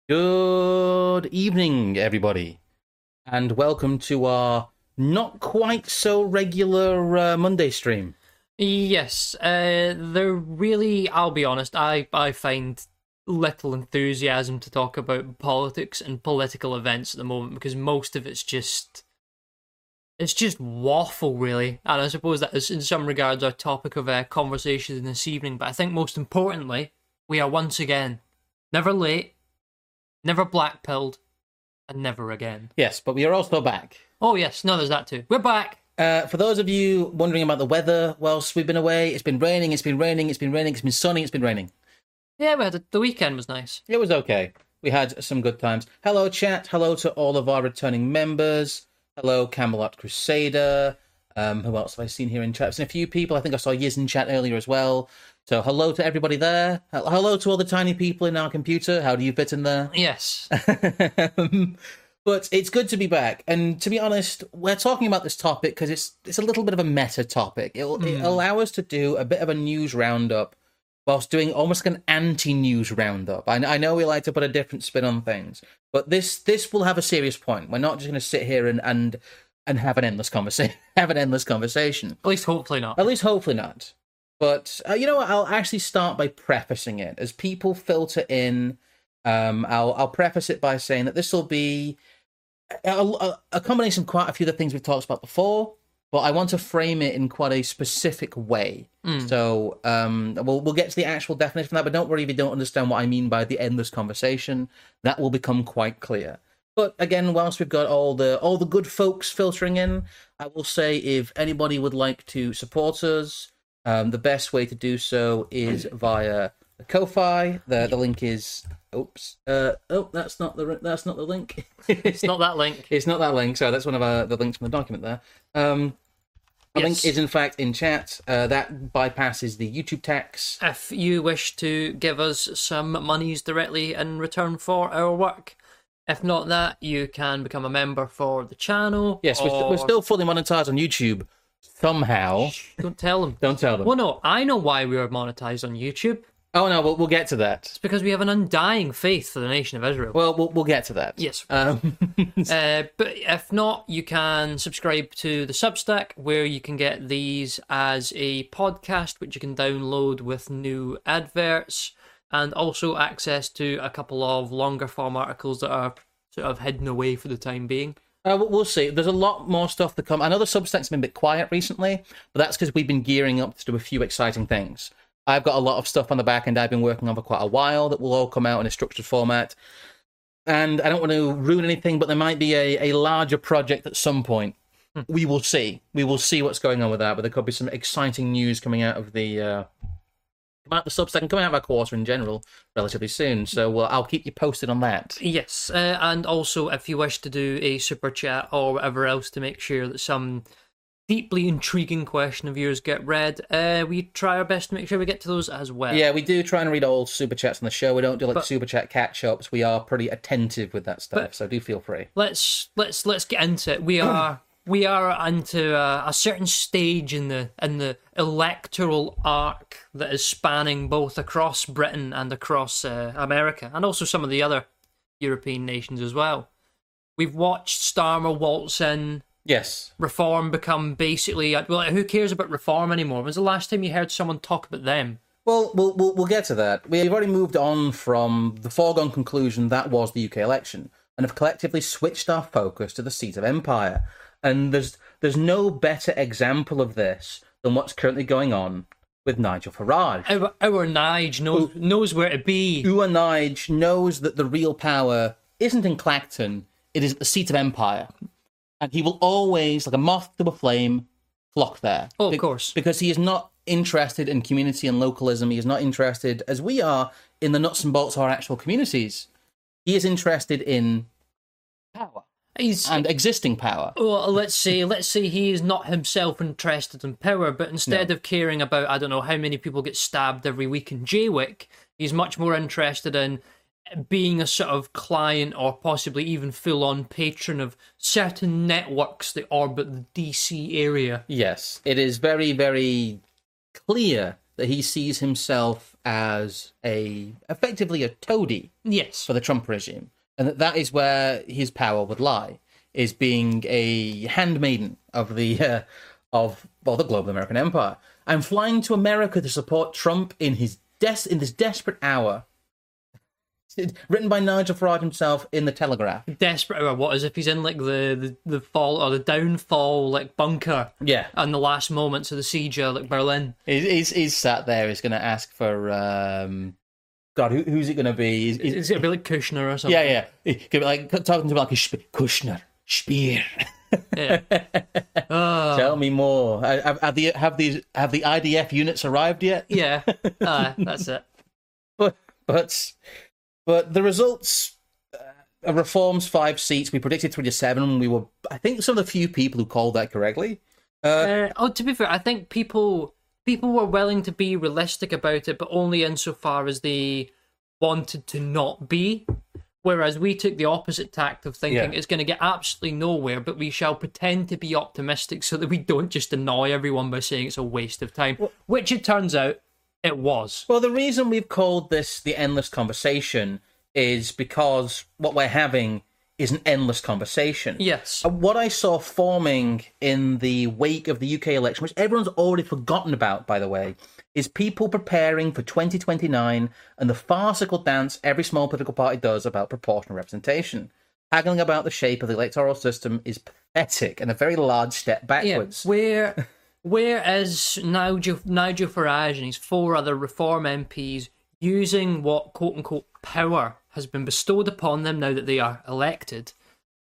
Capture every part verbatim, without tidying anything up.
Good evening, everybody, and welcome to our not quite so regular uh, Monday stream. Yes, uh, they're really, I'll be honest, I, I find little enthusiasm to talk about politics and political events at the moment because most of it's just, it's just waffle, really. And I suppose that is, in some regards, our topic of uh, conversation this evening. But I think most importantly, we are once again never late, never black-pilled, and never again. Yes, but we are also back. Oh yes, no, there's that too. We're back! Uh, for those of you wondering about the weather whilst we've been away, it's been raining, it's been raining, it's been raining, it's been sunny, it's been raining. Yeah, we had a, the weekend was nice. It was okay. We had some good times. Hello, chat. Hello to all of our returning members. Hello, Camelot Crusader. Um, who else have I seen here in chat? I've seen a few people. I think I saw Yiz in chat earlier as well. So hello to everybody there. Hello to all the tiny people in our computer. How do you fit in there? Yes. um, but it's good to be back. And to be honest, we're talking about this topic because it's it's a little bit of a meta topic. It'll, mm. it'll allow us to do a bit of a news roundup whilst doing almost like an anti-news roundup. I, I know we like to put a different spin on things, but this this will have a serious point. We're not just going to sit here and, and and have an endless conversation. have an endless conversation. At least hopefully not. At least hopefully not. But uh, you know what? I'll actually start by prefacing it as people filter in. Um, I'll I'll preface it by saying that this will be a, a, a combination of quite a few of the things we've talked about before, but I want to frame it in quite a specific way. Mm. So um, we'll we'll get to the actual definition of that, but don't worry if you don't understand what I mean by the endless conversation. That will become quite clear. But again, whilst we've got all the all the good folks filtering in, I will say if anybody would like to support us, um, the best way to do so is via the Ko-fi. The the link is oops. Uh, oh, that's not the that's not the link. It's not that link. It's not that link. So that's one of our, the links from the document there. Um, the yes. link is in fact in chat. Uh, that bypasses the YouTube tax. If you wish to give us some monies directly in return for our work. If not that, you can become a member for the channel. Yes, we're, or... we're still fully monetized on YouTube. Somehow. Shh, don't tell them. Don't tell them. Well, no, I know why we are monetized on YouTube. Oh, no, we'll, we'll get to that. It's because we have an undying faith for the nation of Israel. Well, we'll, we'll get to that. Yes. Um... uh, but if not, you can subscribe to the Substack, where you can get these as a podcast, which you can download with new adverts, and also access to a couple of longer form articles that are sort of hidden away for the time being. Uh, we'll see. There's a lot more stuff to come. I know the Substack's been a bit quiet recently, but that's because we've been gearing up to do a few exciting things. I've got a lot of stuff on the back end I've been working on for quite a while that will all come out in a structured format. And I don't want to ruin anything, but there might be a, a larger project at some point. Hmm. We will see. We will see what's going on with that, but there could be some exciting news coming out of the... Uh, out the Substack and coming out of our quarter in general relatively soon, so uh, I'll keep you posted on that. Yes, uh, and also if you wish to do a super chat or whatever else to make sure that some deeply intriguing question of yours get read, uh, we try our best to make sure we get to those as well. Yeah, we do try and read all super chats on the show. We don't do like but, super chat catch-ups. We are pretty attentive with that stuff, so do feel free. Let's let's let's get into it. We are we are into a, a certain stage in the in the electoral arc that is spanning both across Britain and across uh, America, and also some of the other European nations as well. We've watched Starmer waltz in. Yes. Reform become basically... Well, who cares about reform anymore? When was the last time you heard someone talk about them? Well, we'll we'll, we'll get to that. We've already moved on from the foregone conclusion that was the U K election, and have collectively switched our focus to the seat of empire. And there's there's no better example of this than what's currently going on with Nigel Farage. Our, our Nige knows, Who, knows where to be. Our Nige knows that the real power isn't in Clacton, it is at the seat of empire. And he will always, like a moth to a flame, flock there. Oh, of Be- course. Because he is not interested in community and localism. He is not interested, as we are, in the nuts and bolts of our actual communities. He is interested in power. He's, and existing power. Well, let's say, let's say he is not himself interested in power, but instead no. of caring about, I don't know, how many people get stabbed every week in Jaywick, he's much more interested in being a sort of client or possibly even full-on patron of certain networks that orbit the D C area. Yes, it is very, very clear that he sees himself as a effectively a toady Yes. for the Trump regime, and that that is where his power would lie, is being a handmaiden of the uh, of well the global American empire. I'm flying to America to support Trump in his des- in this desperate hour. Written by Nigel Farage himself in the Telegraph. Desperate hour. What, as if he's in like the, the, the fall or the downfall like bunker. Yeah, And the last moments of the siege of like Berlin. he's he's, he's sat there. He's going to ask for um, God. Who, who's it going to be? He's, he's, Is it a bit like Kushner or something? yeah, yeah. He could be like talking to him like a Sp- Kushner, Speer. Yeah. Oh, Tell me more. Have, have the have these have the I D F units arrived yet? yeah. Uh, that's it. But but but the results. Uh, Reform's five seats. We predicted three to seven. We were, I think, some of the few people who called that correctly. Uh, oh, to be fair, I think people people were willing to be realistic about it, but only insofar as they wanted to not be. Whereas we took the opposite tact of thinking Yeah. it's going to get absolutely nowhere, but we shall pretend to be optimistic so that we don't just annoy everyone by saying it's a waste of time, which it turns out it was. Well, the reason we've called this the endless conversation is because what we're having is an endless conversation. Yes. And what I saw forming in the wake of the U K election, which everyone's already forgotten about, by the way, is people preparing for twenty twenty-nine and the farcical dance every small political party does about proportional representation. Haggling about the shape of the electoral system is pathetic and a very large step backwards. Yeah, where, whereas Nigel, Nigel Farage and his four other Reform M Ps using what quote-unquote power has been bestowed upon them now that they are elected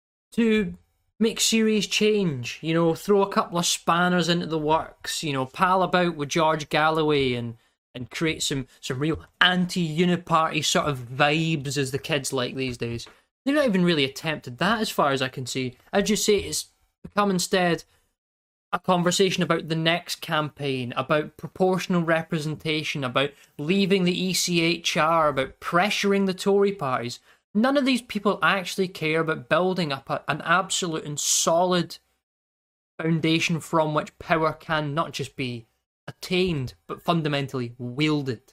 to make serious change, you know, throw a couple of spanners into the works, you know, pal about with George Galloway and, and create some, some real anti-uniparty sort of vibes, as the kids like these days. They've not even really attempted that as far as I can see. I'd just say it's become instead a conversation about the next campaign, about proportional representation, about leaving the E C H R, about pressuring the Tory parties. None of these people actually care about building up a, an absolute and solid foundation from which power can not just be attained, but fundamentally wielded.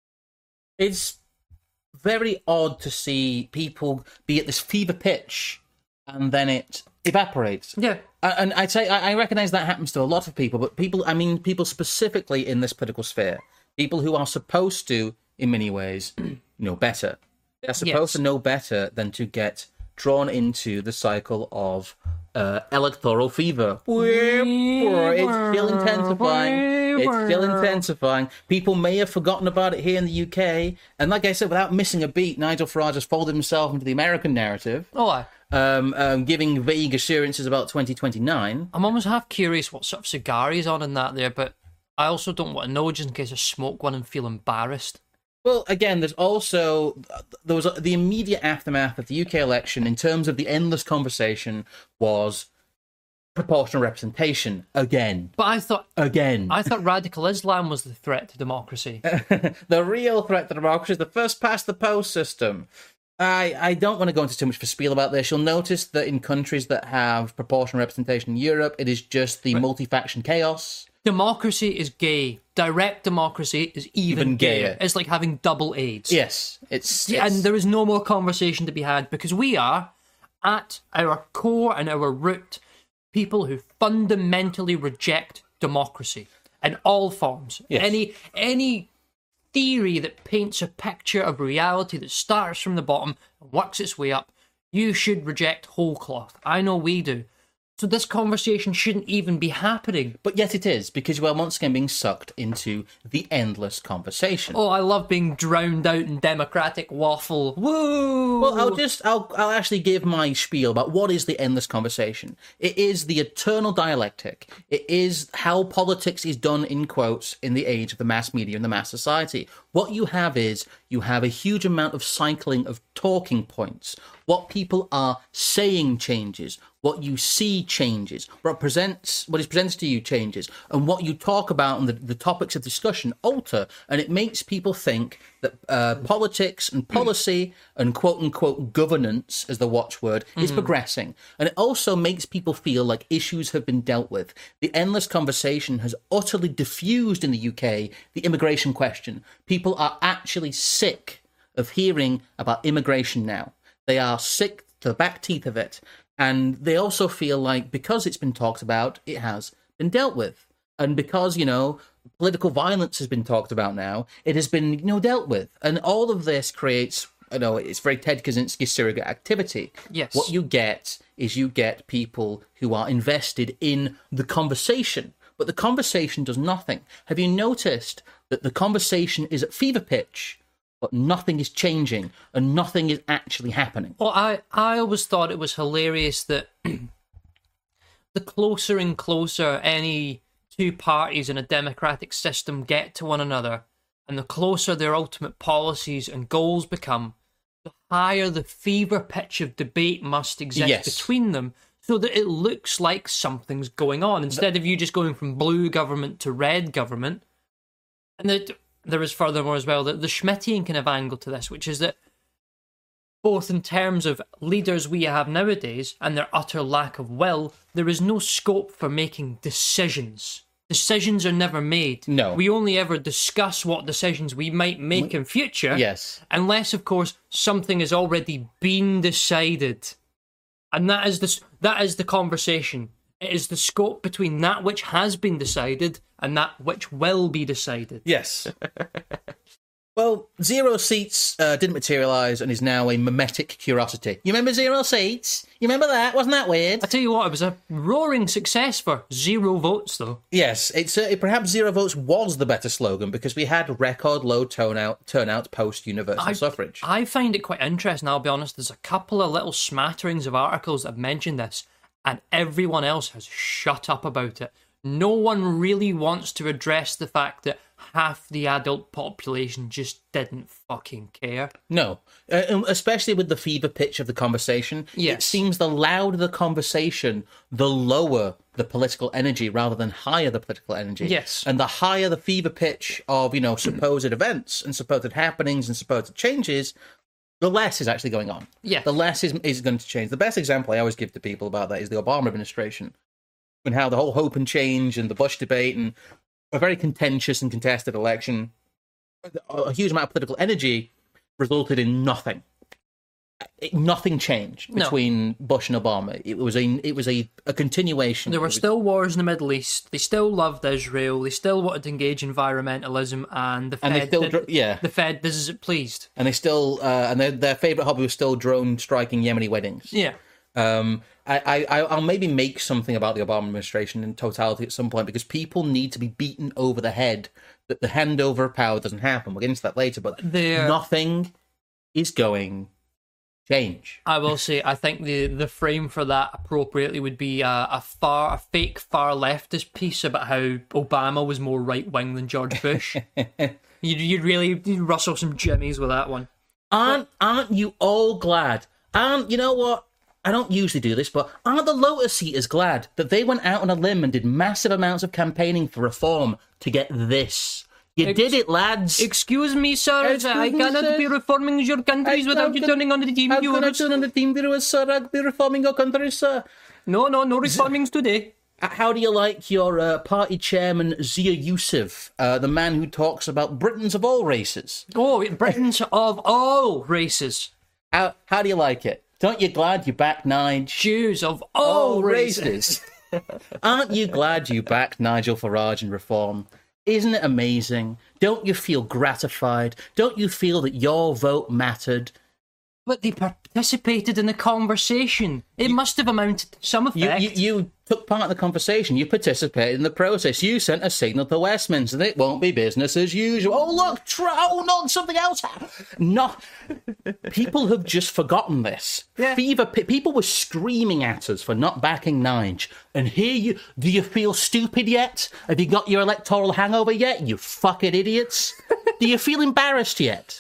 It's very odd to see people be at this fever pitch and then it evaporates. Yeah. And I'd say I recognise that happens to a lot of people, but people, I mean, people specifically in this political sphere, people who are supposed to, in many ways, know better. They're supposed Yes. to know better than to get drawn into the cycle of uh, electoral fever. It's still intensifying. It's still intensifying. People may have forgotten about it here in the U K, and like I said, without missing a beat, Nigel Farage has folded himself into the American narrative. Oh, I, Um, um, giving vague assurances about twenty twenty-nine. I'm almost half curious what sort of cigar he's on in that there, but I also don't want to know just in case I smoke one and feel embarrassed. Well, again, there's also there was the immediate aftermath of the U K election in terms of the endless conversation was proportional representation again, But I thought again. I thought radical Islam was the threat to democracy. The real threat to democracy is the first past the post system. I, I don't want to go into too much of a spiel about this. You'll notice that in countries that have proportional representation in Europe, it is just the multi-faction chaos. Democracy is gay. Direct democracy is even, Even gayer. gayer. It's like having double AIDS. Yes, it's, Yeah, it's and there is no more conversation to be had because we are, at our core and our root, people who fundamentally reject democracy in all forms. Yes. Any any theory that paints a picture of reality that starts from the bottom and works its way up, you should reject whole cloth. I know we do. So this conversation shouldn't even be happening. But yet it is, because you are once again being sucked into the endless conversation. Oh, I love being drowned out in democratic waffle. Woo! Well, I'll just, I'll, I'll actually give my spiel about what is the endless conversation. It is the eternal dialectic. It is how politics is done, in quotes, in the age of the mass media and the mass society. What you have is, you have a huge amount of cycling of talking points. What people are saying changes. what you see changes, what presents, what is presented to you changes, and what you talk about and the, the topics of discussion alter, and it makes people think that uh, politics and policy and quote-unquote governance, as the watchword, mm. is progressing. And it also makes people feel like issues have been dealt with. The endless conversation has utterly diffused in the U K the immigration question. People are actually sick of hearing about immigration now. They are sick to the back teeth of it. And they also feel like because it's been talked about, it has been dealt with. And because, you know, political violence has been talked about now, it has been, you know, dealt with. And all of this creates, you know, it's very Ted Kaczynski surrogate activity. Yes. What you get is you get people who are invested in the conversation, but the conversation does nothing. Have you noticed that the conversation is at fever pitch, but nothing is changing and nothing is actually happening? Well, I, I always thought it was hilarious that the closer and closer any two parties in a democratic system get to one another, and the closer their ultimate policies and goals become, the higher the fever pitch of debate must exist Yes. between them, so that it looks like something's going on, instead of you just going from blue government to red government. And that there is furthermore as well, that the Schmittian kind of angle to this, which is that both in terms of leaders we have nowadays and their utter lack of will, there is no scope for making decisions. Decisions are never made. No. We only ever discuss what decisions we might make in future. Yes. Unless, of course, something has already been decided. And that is the, that is the conversation. It is the scope between that which has been decided and that which will be decided. Yes. Well, Zero Seats uh, didn't materialise and is now a mimetic curiosity. You remember Zero Seats? You remember that? Wasn't that weird? I tell you what, it was a roaring success for zero votes, though. Yes, it's uh, it, perhaps Zero Votes was the better slogan because we had record low turnout, turnout post-universal I, suffrage. I find it quite interesting, I'll be honest. There's a couple of little smatterings of articles that have mentioned this, and everyone else has shut up about it. No one really wants to address the fact that half the adult population just didn't fucking care. No, uh, especially with the fever pitch of the conversation. Yes. It seems the louder the conversation, the lower the political energy rather than higher the political energy. Yes. And the higher the fever pitch of, you know, supposed events and supposed happenings and supposed changes, the less is actually going on. Yeah. The less is, is going to change. The best example I always give to people about that is the Obama administration and how the whole hope and change and the Bush debate and a very contentious and contested election, a huge amount of political energy resulted in nothing. It, nothing changed No. between Bush and Obama. It was a it was a, a continuation. There were It was- still wars in the Middle East. They still loved Israel. They still wanted to engage environmentalism, and the Fed, and they still did, dr- yeah, the Fed did as it pleased. and they still uh, and their their favorite hobby was still drone striking Yemeni weddings. Yeah. Um, I, I, I'll maybe make something about the Obama administration in totality at some point because people need to be beaten over the head that the handover of power doesn't happen. We'll get into that later, but There- nothing is going to change. I will say, I think the, the frame for that appropriately would be a, a far, a fake far leftist piece about how Obama was more right wing than George Bush. you'd, you'd really you'd rustle some jimmies with that one. Aren't aren't you all glad? Aren't you know what? I don't usually do this, but aren't the Lotus Eaters glad that they went out on a limb and did massive amounts of campaigning for reform to get this? You Ex- did it, lads. Excuse me, sir. Excuse I me, cannot sir. be reforming your countries I- without I'm you gonna- turning on the team I'm going to viewers. turn on the team viewers, sir. I'll be reforming your country, sir. No, no, no reformings today. Uh, How do you like your uh, party chairman, Zia Yusuf, uh, the man who talks about Britons of all races? Oh, Britons of all races. How, how do you like it? Don't you glad you backed Nige? Jews of all, All races. races. Aren't you glad you backed Nigel Farage in reform? Isn't it amazing? Don't you feel gratified? Don't you feel that your vote mattered? But they participated in the conversation. It must have amounted to some You, effect. you, you took part in the conversation. You participated in the process. You sent a signal to Westminster that it won't be business as usual. Oh, look, tra- oh, no, something else happened. No, people have just forgotten this. Yeah. Fever, pe- people were screaming at us for not backing Nige. And here you, do you feel stupid yet? Have you got your electoral hangover yet, you fucking idiots? Do you feel embarrassed yet?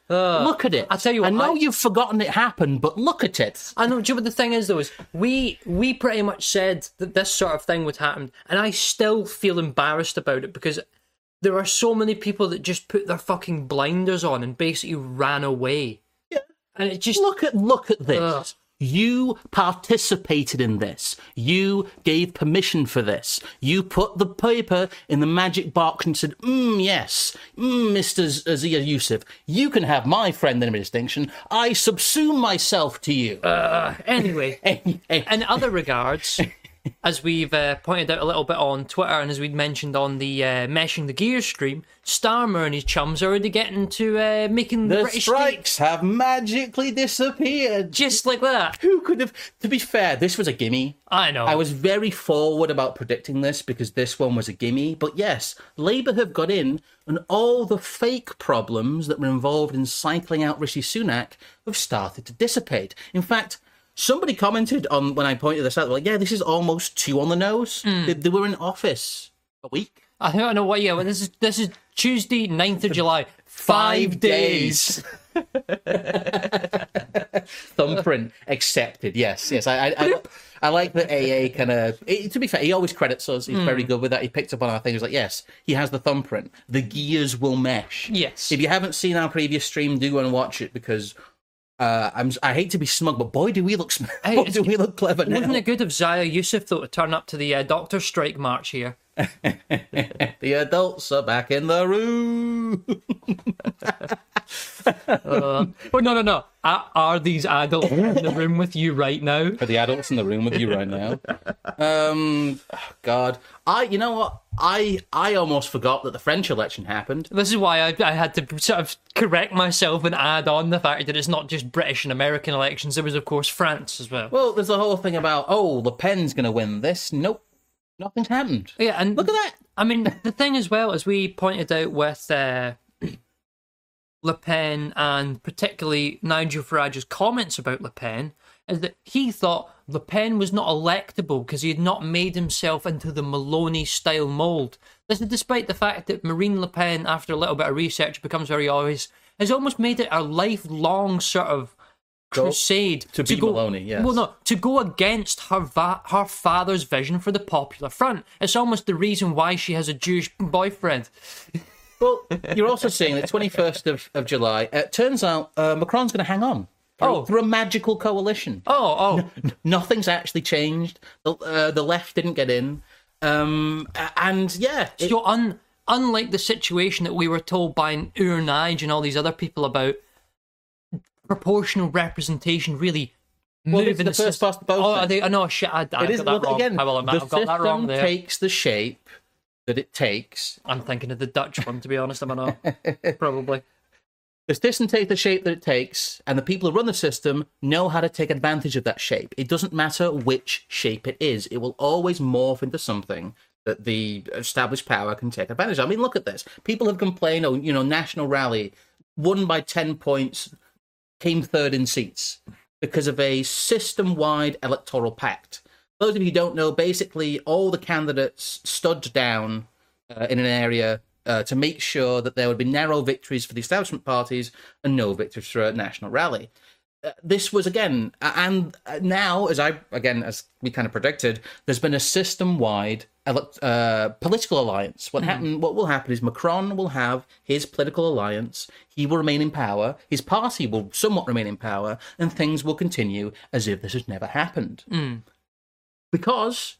Uh, look at it. I tell you what, I know I- you've forgotten it happened, but look at it. I know, do you know what the thing is, though, is we, we pretty much said that this sort of thing would happen, and I still feel embarrassed about it, because there are so many people that just put their fucking blinders on and basically ran away. Yeah. And it just... Look at look at this. Ugh. You participated in this. You gave permission for this. You put the paper in the magic box and said, mm, yes, mm, Mister Azia Yusuf, you can have my friend and distinction. I subsume myself to you. Uh, anyway, Hey, hey. in other regards, as we've uh, pointed out a little bit on Twitter, and as we'd mentioned on the uh, Meshing the Gears stream, Starmer and his chums are already getting to uh, making the, The British strikes have magically disappeared. state just like that. Who could have... To be fair, this was a gimme. I know. I was very forward about predicting this because this one was a gimme. But yes, Labour have got in, and all the fake problems that were involved in cycling out Rishi Sunak have started to dissipate. In fact, somebody commented on when I pointed this out, like, yeah, this is almost too on the nose. Mm. They, they were in office a week. I don't know what. Yeah, well, this is this is Tuesday, ninth of July. Five days. Thumbprint accepted. Yes, yes. I, I, I, I like that A A kind of. To be fair, he always credits us. He's Mm. very good with that. He picked up on our thing. He was like, yes, he has the thumbprint. The gears will mesh. Yes. If you haven't seen our previous stream, do go and watch it because uh, I'm. I hate to be smug, but boy, do we look smug. Hey, boy, do we look clever now. Wouldn't it good of Zaya Yusuf though to turn up to the uh, doctor strike march here? The adults are back in the room. Uh, oh no no no! Are, are these adults in the room with you right now? Are the adults in the room with you right now? Um, oh, God, I. You know what? I I almost forgot that the French election happened. This is why I, I had to sort of correct myself and add on the fact that it's not just British and American elections. There was, of course, France as well. Well, there's the whole thing about oh, Le Pen's going to win this. Nope, nothing's happened. Yeah, and Look at that. I mean, the thing as well, as we pointed out with uh, Le Pen and particularly Nigel Farage's comments about Le Pen, is that he thought Le Pen was not electable because he had not made himself into the Maloney-style mould. This is despite the fact that Marine Le Pen, after a little bit of research, becomes very obvious, has almost made it a lifelong sort of Go- crusade to beat go, Maloney, yes. Well, no, to go against her va- her father's vision for the Popular Front. It's almost the reason why she has a Jewish boyfriend. Well, you're also seeing the twenty-first of, of July. Uh, it turns out uh, Macron's going to hang on. Through, Oh. through a magical coalition. Oh, oh. N- nothing's actually changed. The, uh, the left didn't get in. Um, a- and yeah, it- So un, unlike the situation that we were told by Ur Nige and all these other people about proportional representation really Well, moving it's the first system. past the post Oh, then. are they, oh, no, shit, I, I it got is that look, wrong. again. I will admit, the I've got that wrong system there. takes the shape that it takes. I'm thinking of the Dutch one, to be honest. I'm not. Probably. The system takes the shape that it takes, and the people who run the system know how to take advantage of that shape. It doesn't matter which shape it is; it will always morph into something that the established power can take advantage of. I mean, look at this. People have complained, oh, you know, National Rally won by ten points, came third in seats because of a system-wide electoral pact. Those of you who don't know, basically all the candidates stood down uh, in an area uh, to make sure that there would be narrow victories for the establishment parties and no victories for a National Rally. Uh, this was again, and now, as I again, as we kind of predicted, there's been a system-wide uh, political alliance. What mm. happened? What will happen is Macron will have his political alliance. He will remain in power. His party will somewhat remain in power, and things will continue as if this has never happened. Mm. Because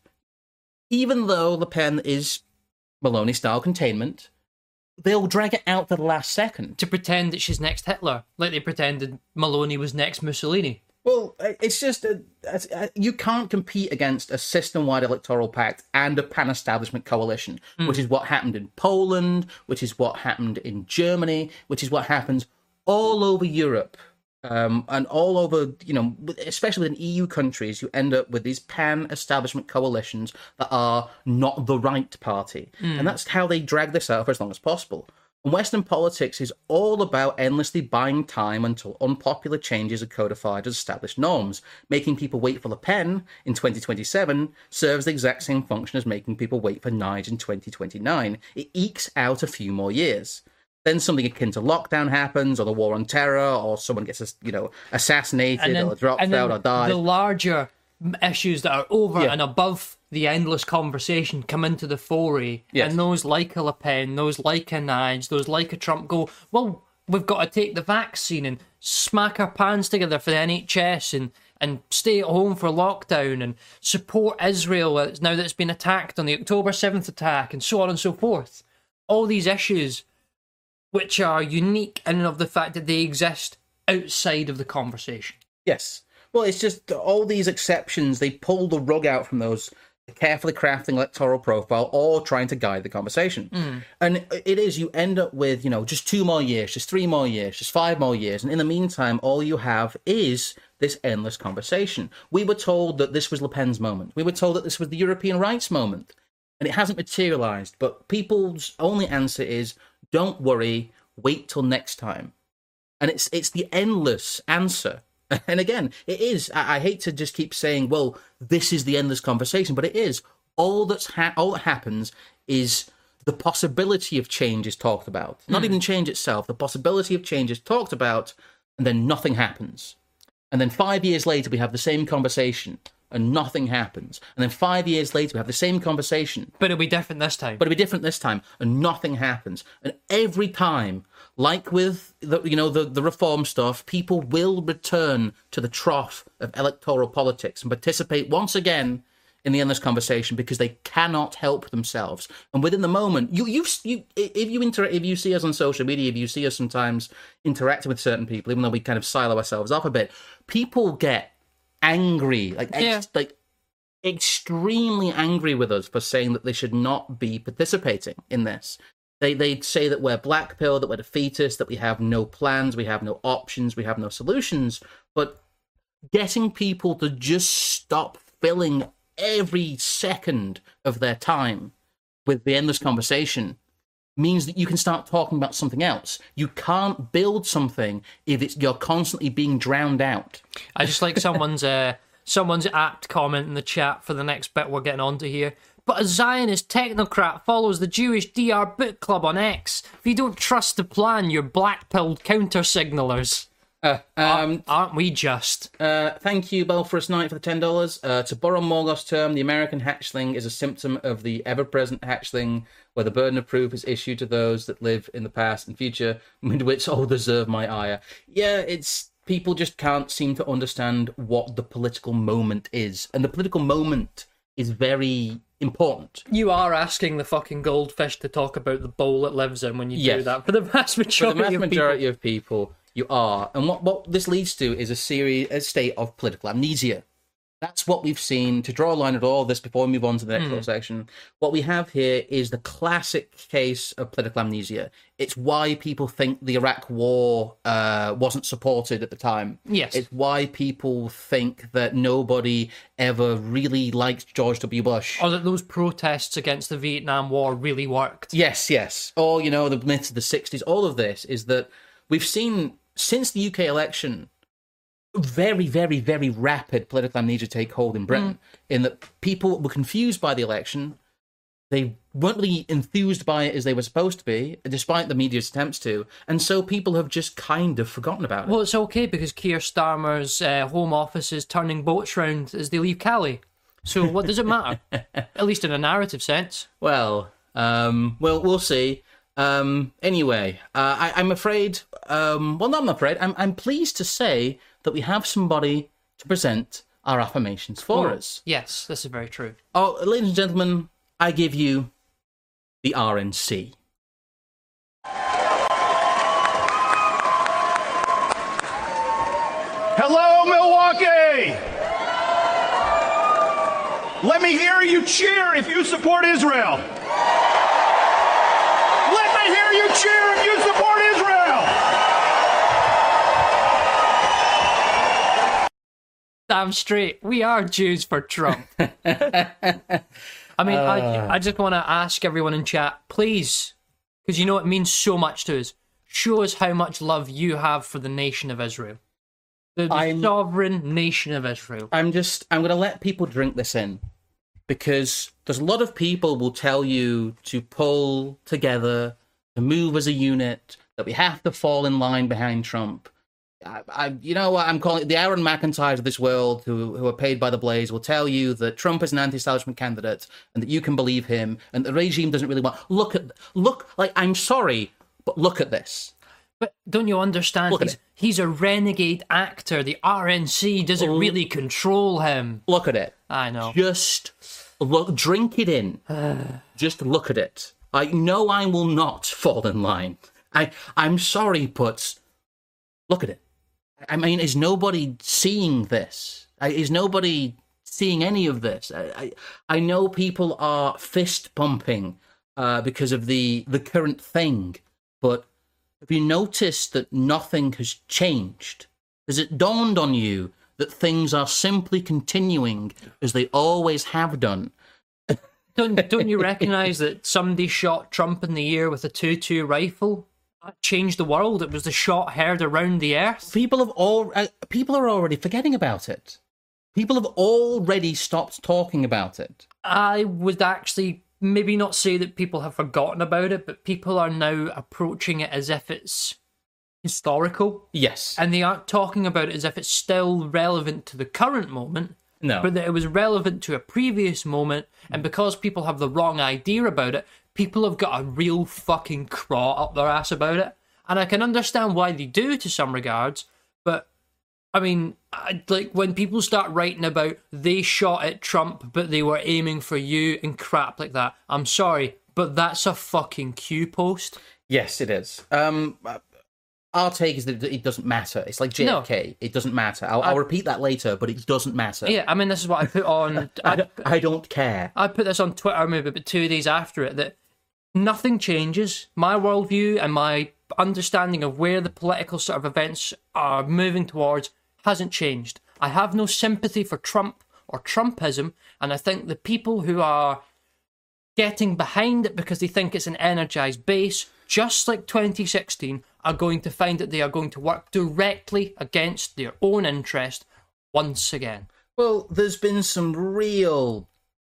even though Le Pen is Maloney-style containment, they'll drag it out to the last second. To pretend that she's next Hitler, like they pretended Maloney was next Mussolini. Well, it's just a, a, you can't compete against a system-wide electoral pact and a pan-establishment coalition, mm. which is what happened in Poland, which is what happened in Germany, which is what happens all over Europe. Um, and all over, you know, especially in E U countries, you end up with these pan-establishment coalitions that are not the right party. Mm. And that's how they drag this out for as long as possible. And Western politics is all about endlessly buying time until unpopular changes are codified as established norms. Making people wait for Le Pen in twenty twenty-seven serves the exact same function as making people wait for Nige in twenty twenty-nine. It ekes out a few more years. then something akin to lockdown happens, or the war on terror, or someone gets, you know, assassinated, then, or drops out, or dies. The larger issues that are over Yeah. and above the endless conversation come into the foray, Yes. and those like a Le Pen, those like a Nige, those like a Trump go, well, we've got to take the vaccine and smack our pants together for the N H S and, and stay at home for lockdown and support Israel now that it's been attacked on the October seventh attack, and so on and so forth. All these issues which are unique in and of the fact that they exist outside of the conversation. Yes. Well, it's just all these exceptions, they pull the rug out from those carefully crafting electoral profile or trying to guide the conversation. Mm. And it is, you end up with, you know, just two more years, just three more years, just five more years. And in the meantime, all you have is this endless conversation. We were told that this was Le Pen's moment. We were told that this was the European rights moment. And it hasn't materialized. But people's only answer is, don't worry, wait till next time. And it's it's the endless answer. And again, it is, I, I hate to just keep saying, well, this is the endless conversation, but it is. All, that's ha- all that happens is the possibility of change is talked about. Mm. Not even change itself, the possibility of change is talked about, and then nothing happens. And then five years later, we have the same conversation, and nothing happens. And then five years later, we have the same conversation. But it'll be different this time. But it'll be different this time, and nothing happens. And every time, like with the, you know, the, the reform stuff, people will return to the trough of electoral politics and participate once again in the endless conversation because they cannot help themselves. And within the moment, you you you if you inter- if you see us on social media, if you see us sometimes interacting with certain people, even though we kind of silo ourselves off a bit, people get angry, like ex- yeah. like extremely angry with us for saying that they should not be participating in this. They they say that we're black pill, that we're defeatist, that we have no plans, we have no options, we have no solutions. But getting people to just stop filling every second of their time with the endless conversation means that you can start talking about something else. You can't build something if it's you're constantly being drowned out. I just like someone's uh, someone's apt comment in the chat for the next bit we're getting onto here. But a Zionist technocrat follows the Jewish D R Book Club on X. If you don't trust the plan, you're black-pilled counter-signalers. Uh, um, Aren't we just? Uh, thank you, Belforus Knight, for the ten dollars. Uh, to borrow Morgoth's term, the American hatchling is a symptom of the ever-present hatchling, where the burden of proof is issued to those that live in the past and future, with which all deserve my ire. Yeah, it's people just can't seem to understand what the political moment is. And the political moment is very important. You are asking the fucking goldfish to talk about the bowl it lives in when you yes. do that. For the vast majority, For the vast majority of people. of people, you are. And what, what this leads to is a series, a state of political amnesia. That's what we've seen. To draw a line at all this before we move on to the next mm. section, what we have here is the classic case of political amnesia. It's why people think the Iraq war uh, wasn't supported at the time. Yes. It's why people think that nobody ever really liked George W. Bush. Or that those protests against the Vietnam War really worked. Yes, yes. Or, you know, the myths of the sixties. All of this is that we've seen, since the U K election, very, very, very rapid political amnesia take hold in Britain, mm. in that people were confused by the election. They weren't really enthused by it as they were supposed to be, despite the media's attempts to, and so people have just kind of forgotten about it. Well, it's okay because Keir Starmer's uh, Home Office is turning boats round as they leave Cali. So what does it matter? At least in a narrative sense. Well, um, well, we'll see. Um, anyway, uh, I, I'm afraid. Um, well, not I'm afraid. I'm, I'm pleased to say that we have somebody to present our affirmations for oh, us. Yes, this is very true. Oh, ladies and gentlemen, I give you the R N C. Hello, Milwaukee! Let me hear you cheer if you support Israel. Let me hear you cheer if you support Israel. Damn straight, we are Jews for Trump. I mean, uh... I, I just want to ask everyone in chat, please, because you know it means so much to us, show us how much love you have for the nation of Israel. The, the sovereign nation of Israel. I'm just, I'm going to let people drink this in, because there's a lot of people will tell you to pull together to move as a unit, that we have to fall in line behind Trump. I, I you know what I'm calling it, the Aaron McIntyres of this world, who who are paid by the Blaze, will tell you that Trump is an anti-establishment candidate and that you can believe him, and the regime doesn't really want. Look at look like I'm sorry, but look at this. But don't you understand? He's, he's a renegade actor. The R N C doesn't really control him. Look at it. I know. Just look, drink it in. Just look at it. I know I will not fall in line. I, I'm sorry, but look at it. I mean, is nobody seeing this? Is nobody seeing any of this? I, I, I know people are fist pumping uh, because of the, the current thing, but have you noticed that nothing has changed? Has it dawned on you that things are simply continuing as they always have done? Don't don't you recognise that somebody shot Trump in the ear with a two two rifle? That changed the world. It was the shot heard around the earth. People have all uh, people are already forgetting about it. People have already stopped talking about it. I would actually maybe not say that people have forgotten about it, but people are now approaching it as if it's historical. Yes. And they aren't talking about it as if it's still relevant to the current moment. No. But that it was relevant to a previous moment, and because people have the wrong idea about it, people have got a real fucking craw up their ass about it. And I can understand why they do to some regards, but I mean, I, like, when people start writing about they shot at Trump, but they were aiming for you and crap like that, I'm sorry, but that's a fucking Q post. Yes, it is. Um, our take is that it doesn't matter. It's like J F K. No. It doesn't matter. I'll, I, I'll repeat that later, but it doesn't matter. Yeah, I mean, this is what I put on... I, I don't care. I put this on Twitter maybe but two days after it, that nothing changes. My worldview and my understanding of where the political sort of events are moving towards hasn't changed. I have no sympathy for Trump or Trumpism, and I think the people who are getting behind it because they think it's an energized base, just like twenty sixteen, are going to find that they are going to work directly against their own interest once again. Well, there's been some real...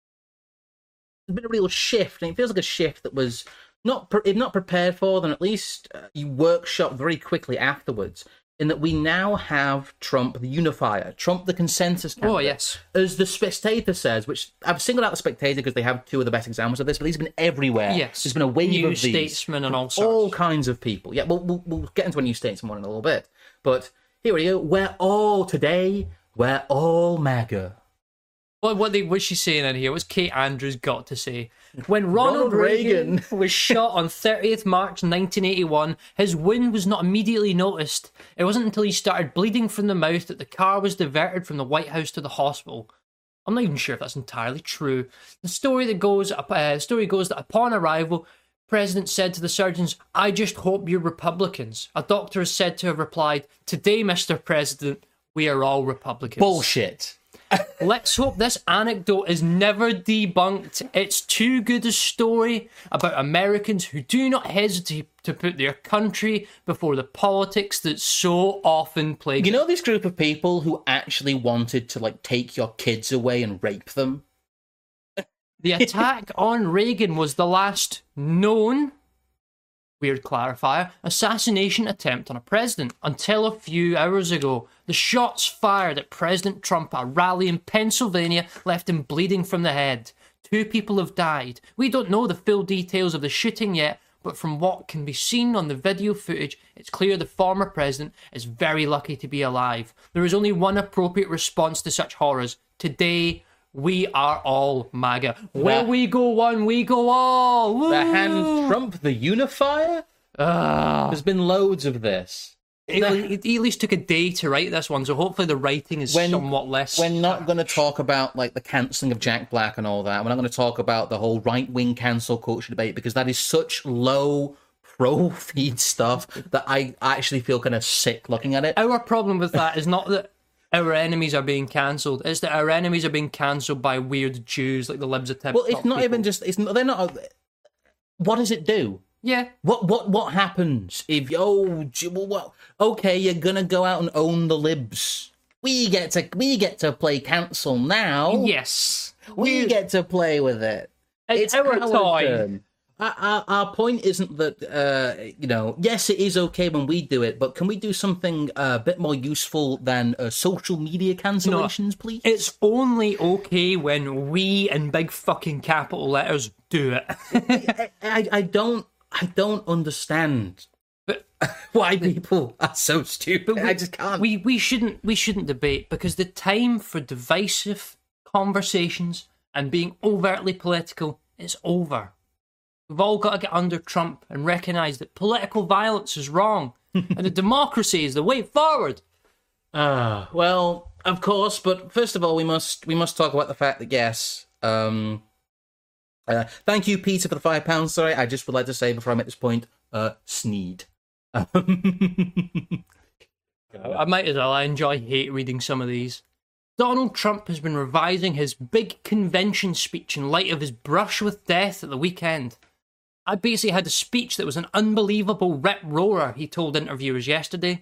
There's been a real shift, and it feels like a shift that was not, if not prepared for, then at least uh, you workshop very quickly afterwards, in that we now have Trump the unifier, Trump the consensus candidate. Oh, yes. As the Spectator says, which I've singled out the Spectator because they have two of the best examples of this, but these have been everywhere. Yes. There's been a wave New of these. Statesman and all sorts. All kinds of people. Yeah, we'll, we'll, we'll get into a New Statesman one in a little bit. But here we go. We're all, today, we're all MAGA. Well, what, they, what she's saying in here, what's Kate Andrews got to say? When Ronald, Ronald Reagan, Reagan was shot on thirtieth of March nineteen eighty-one, his wound was not immediately noticed. It wasn't until he started bleeding from the mouth that the car was diverted from the White House to the hospital. I'm not even sure if that's entirely true. The story that goes, uh, story goes that upon arrival, the President said to the surgeons, "I just hope you're Republicans." A doctor is said to have replied, "Today, Mister President, we are all Republicans." Bullshit. Let's hope this anecdote is never debunked. It's too good a story about Americans who do not hesitate to put their country before the politics that so often plague. You know this group of people who actually wanted to, like, take your kids away and rape them? The attack on Reagan was the last known, weird clarifier, assassination attempt on a president until a few hours ago. The shots fired at President Trump at a rally in Pennsylvania left him bleeding from the head. Two people have died. We don't know the full details of the shooting yet, but from what can be seen on the video footage, it's clear the former president is very lucky to be alive. There is only one appropriate response to such horrors. Today, we are all MAGA. Where the, we go one, we go all. Woo! The hand Trump the unifier? Uh, There's been loads of this. He, he at least took a day to write this one, so hopefully the writing is when, somewhat less. We're not going to talk about, like, the cancelling of Jack Black and all that. We're not going to talk about the whole right-wing cancel culture debate, because that is such low pro-feed stuff that I actually feel kind of sick looking at it. Our problem with that is not that our enemies are being cancelled, it's that our enemies are being cancelled by weird Jews like the Libs of TikTok. Well, it's not people. even just... It's not, they're not... What does it do? Yeah. What what what happens if oh well, okay, you're gonna go out and own the libs? We get to we get to play cancel now. Yes. We We're... get to play with it. It's, it's our toy. Turn. our, our, our point isn't that, uh, you know, yes, it is okay when we do it, but can we do something uh, a bit more useful than uh, social media cancellations, no, please? It's only okay when we, in big fucking capital letters, do it. I, I, I don't, I don't understand but why people are so stupid. We, I just can't. We we shouldn't we shouldn't debate, because the time for divisive conversations and being overtly political is over. We've all got to get under Trump and recognise that political violence is wrong and that democracy is the way forward. Ah, uh, well, of course, but first of all, we must we must talk about the fact that yes, um, uh, thank you, Peter, for the five pounds. Sorry, I just would like to say before I make this point, uh, Sneed. I might as well. I enjoy hate reading some of these. Donald Trump has been revising his big convention speech in light of his brush with death at the weekend. I basically had a speech that was an unbelievable rip-roarer, he told interviewers yesterday.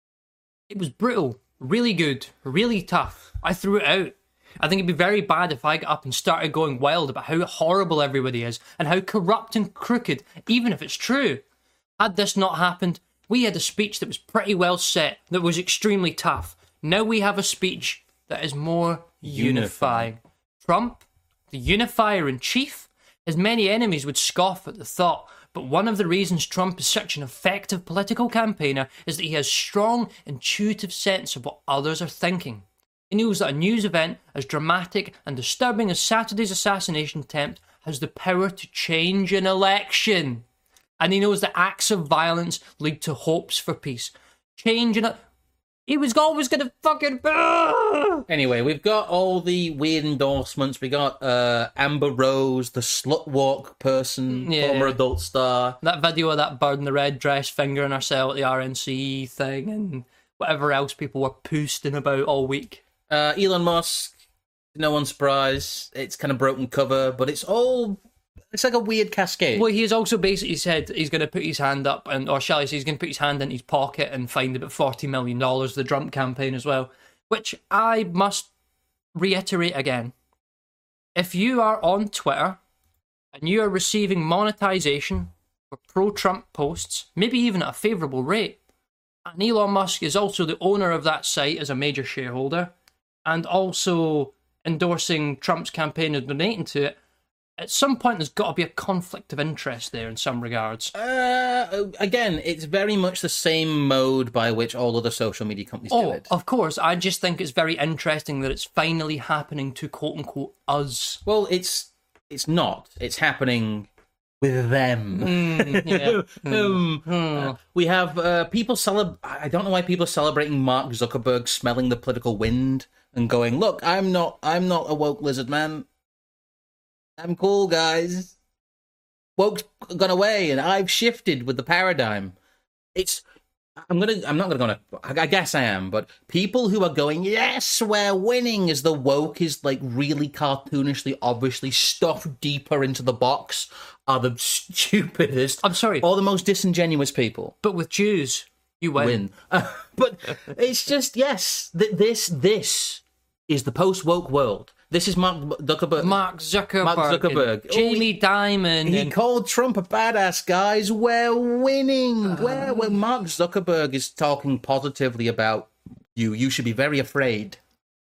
It was brutal, really good, really tough. I threw it out. I think it'd be very bad if I got up and started going wild about how horrible everybody is and how corrupt and crooked, even if it's true. Had this not happened, we had a speech that was pretty well set, that was extremely tough. Now we have a speech that is more unifying. Trump, the unifier-in-chief, his many enemies would scoff at the thought, but one of the reasons Trump is such an effective political campaigner is that he has strong, intuitive sense of what others are thinking. He knows that a news event as dramatic and disturbing as Saturday's assassination attempt has the power to change an election. And he knows that acts of violence lead to hopes for peace. Change in a... He was always going to fucking... Anyway, we've got all the weird endorsements. We got uh, Amber Rose, the slut walk person, yeah. former adult star. That video of that bird in the red dress fingering herself at the R N C thing and whatever else people were posting about all week. Uh, Elon Musk, no one's surprised. It's kind of broken cover, but it's all... It's like a weird cascade. Well, he's also basically said he's going to put his hand up, and or shall I say, he's going to put his hand in his pocket and find about forty million dollars for the Trump campaign as well, which I must reiterate again. If you are on Twitter and you are receiving monetization for pro-Trump posts, maybe even at a favourable rate, and Elon Musk is also the owner of that site as a major shareholder, and also endorsing Trump's campaign and donating to it, at some point, there's got to be a conflict of interest there in some regards. Uh, again, it's very much the same mode by which all other social media companies oh, do it. Of course. I just think it's very interesting that it's finally happening to quote-unquote us. Well, it's it's not. It's happening with them. Mm, yeah. um, mm. uh, we have uh, people celeb. I don't know why people are celebrating Mark Zuckerberg smelling the political wind and going, "Look, I'm not. I'm not a woke lizard man. I'm cool, guys. Woke's gone away, and I've shifted with the paradigm." It's. I'm gonna. I'm not gonna go on a. I guess I am, but people who are going, "Yes, we're winning," as the woke is like really cartoonishly, obviously stuffed deeper into the box, are the stupidest. I'm sorry, or the most disingenuous people. But with Jews, you win. win. Uh, but it's just yes. Th- this. This is the post woke world. This is Mark Zuckerberg. Mark Zuckerberg. Mark Zuckerberg. Jamie oh, he, Dimon. He and... called Trump a badass, guys. We're winning. Uh, Where when Mark Zuckerberg is talking positively about you, you should be very afraid.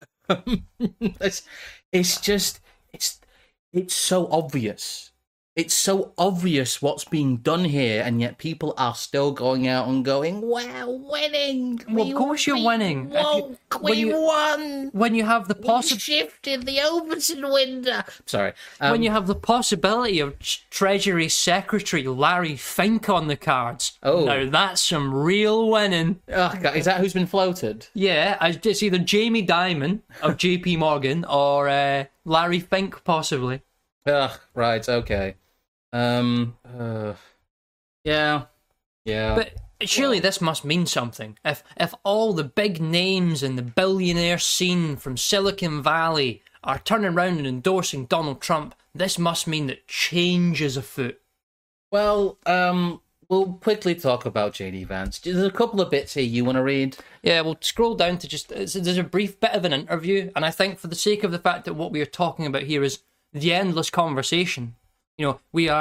it's, it's just, it's, it's so obvious. It's so obvious what's being done here, and yet people are still going out and going, "We're winning." Well, we, of course you're we winning. Woke, you, we you, won. When you have the possibility... shifted the Overton window. Sorry. Um, when you have the possibility of Treasury Secretary Larry Fink on the cards. Oh. Now that's some real winning. Oh, God, is that who's been floated? Yeah, it's either Jamie Dimon of J P Morgan or uh, Larry Fink, possibly. Ugh, right, okay. Um, uh, yeah, yeah. But surely well. This must mean something. If if all the big names in the billionaire scene from Silicon Valley are turning around and endorsing Donald Trump, this must mean that change is afoot. Well, um, we'll quickly talk about J D Vance. There's a couple of bits here you want to read. Yeah, we'll scroll down to just... There's a brief bit of an interview, and I think for the sake of the fact that what we are talking about here is the endless conversation. You know, we are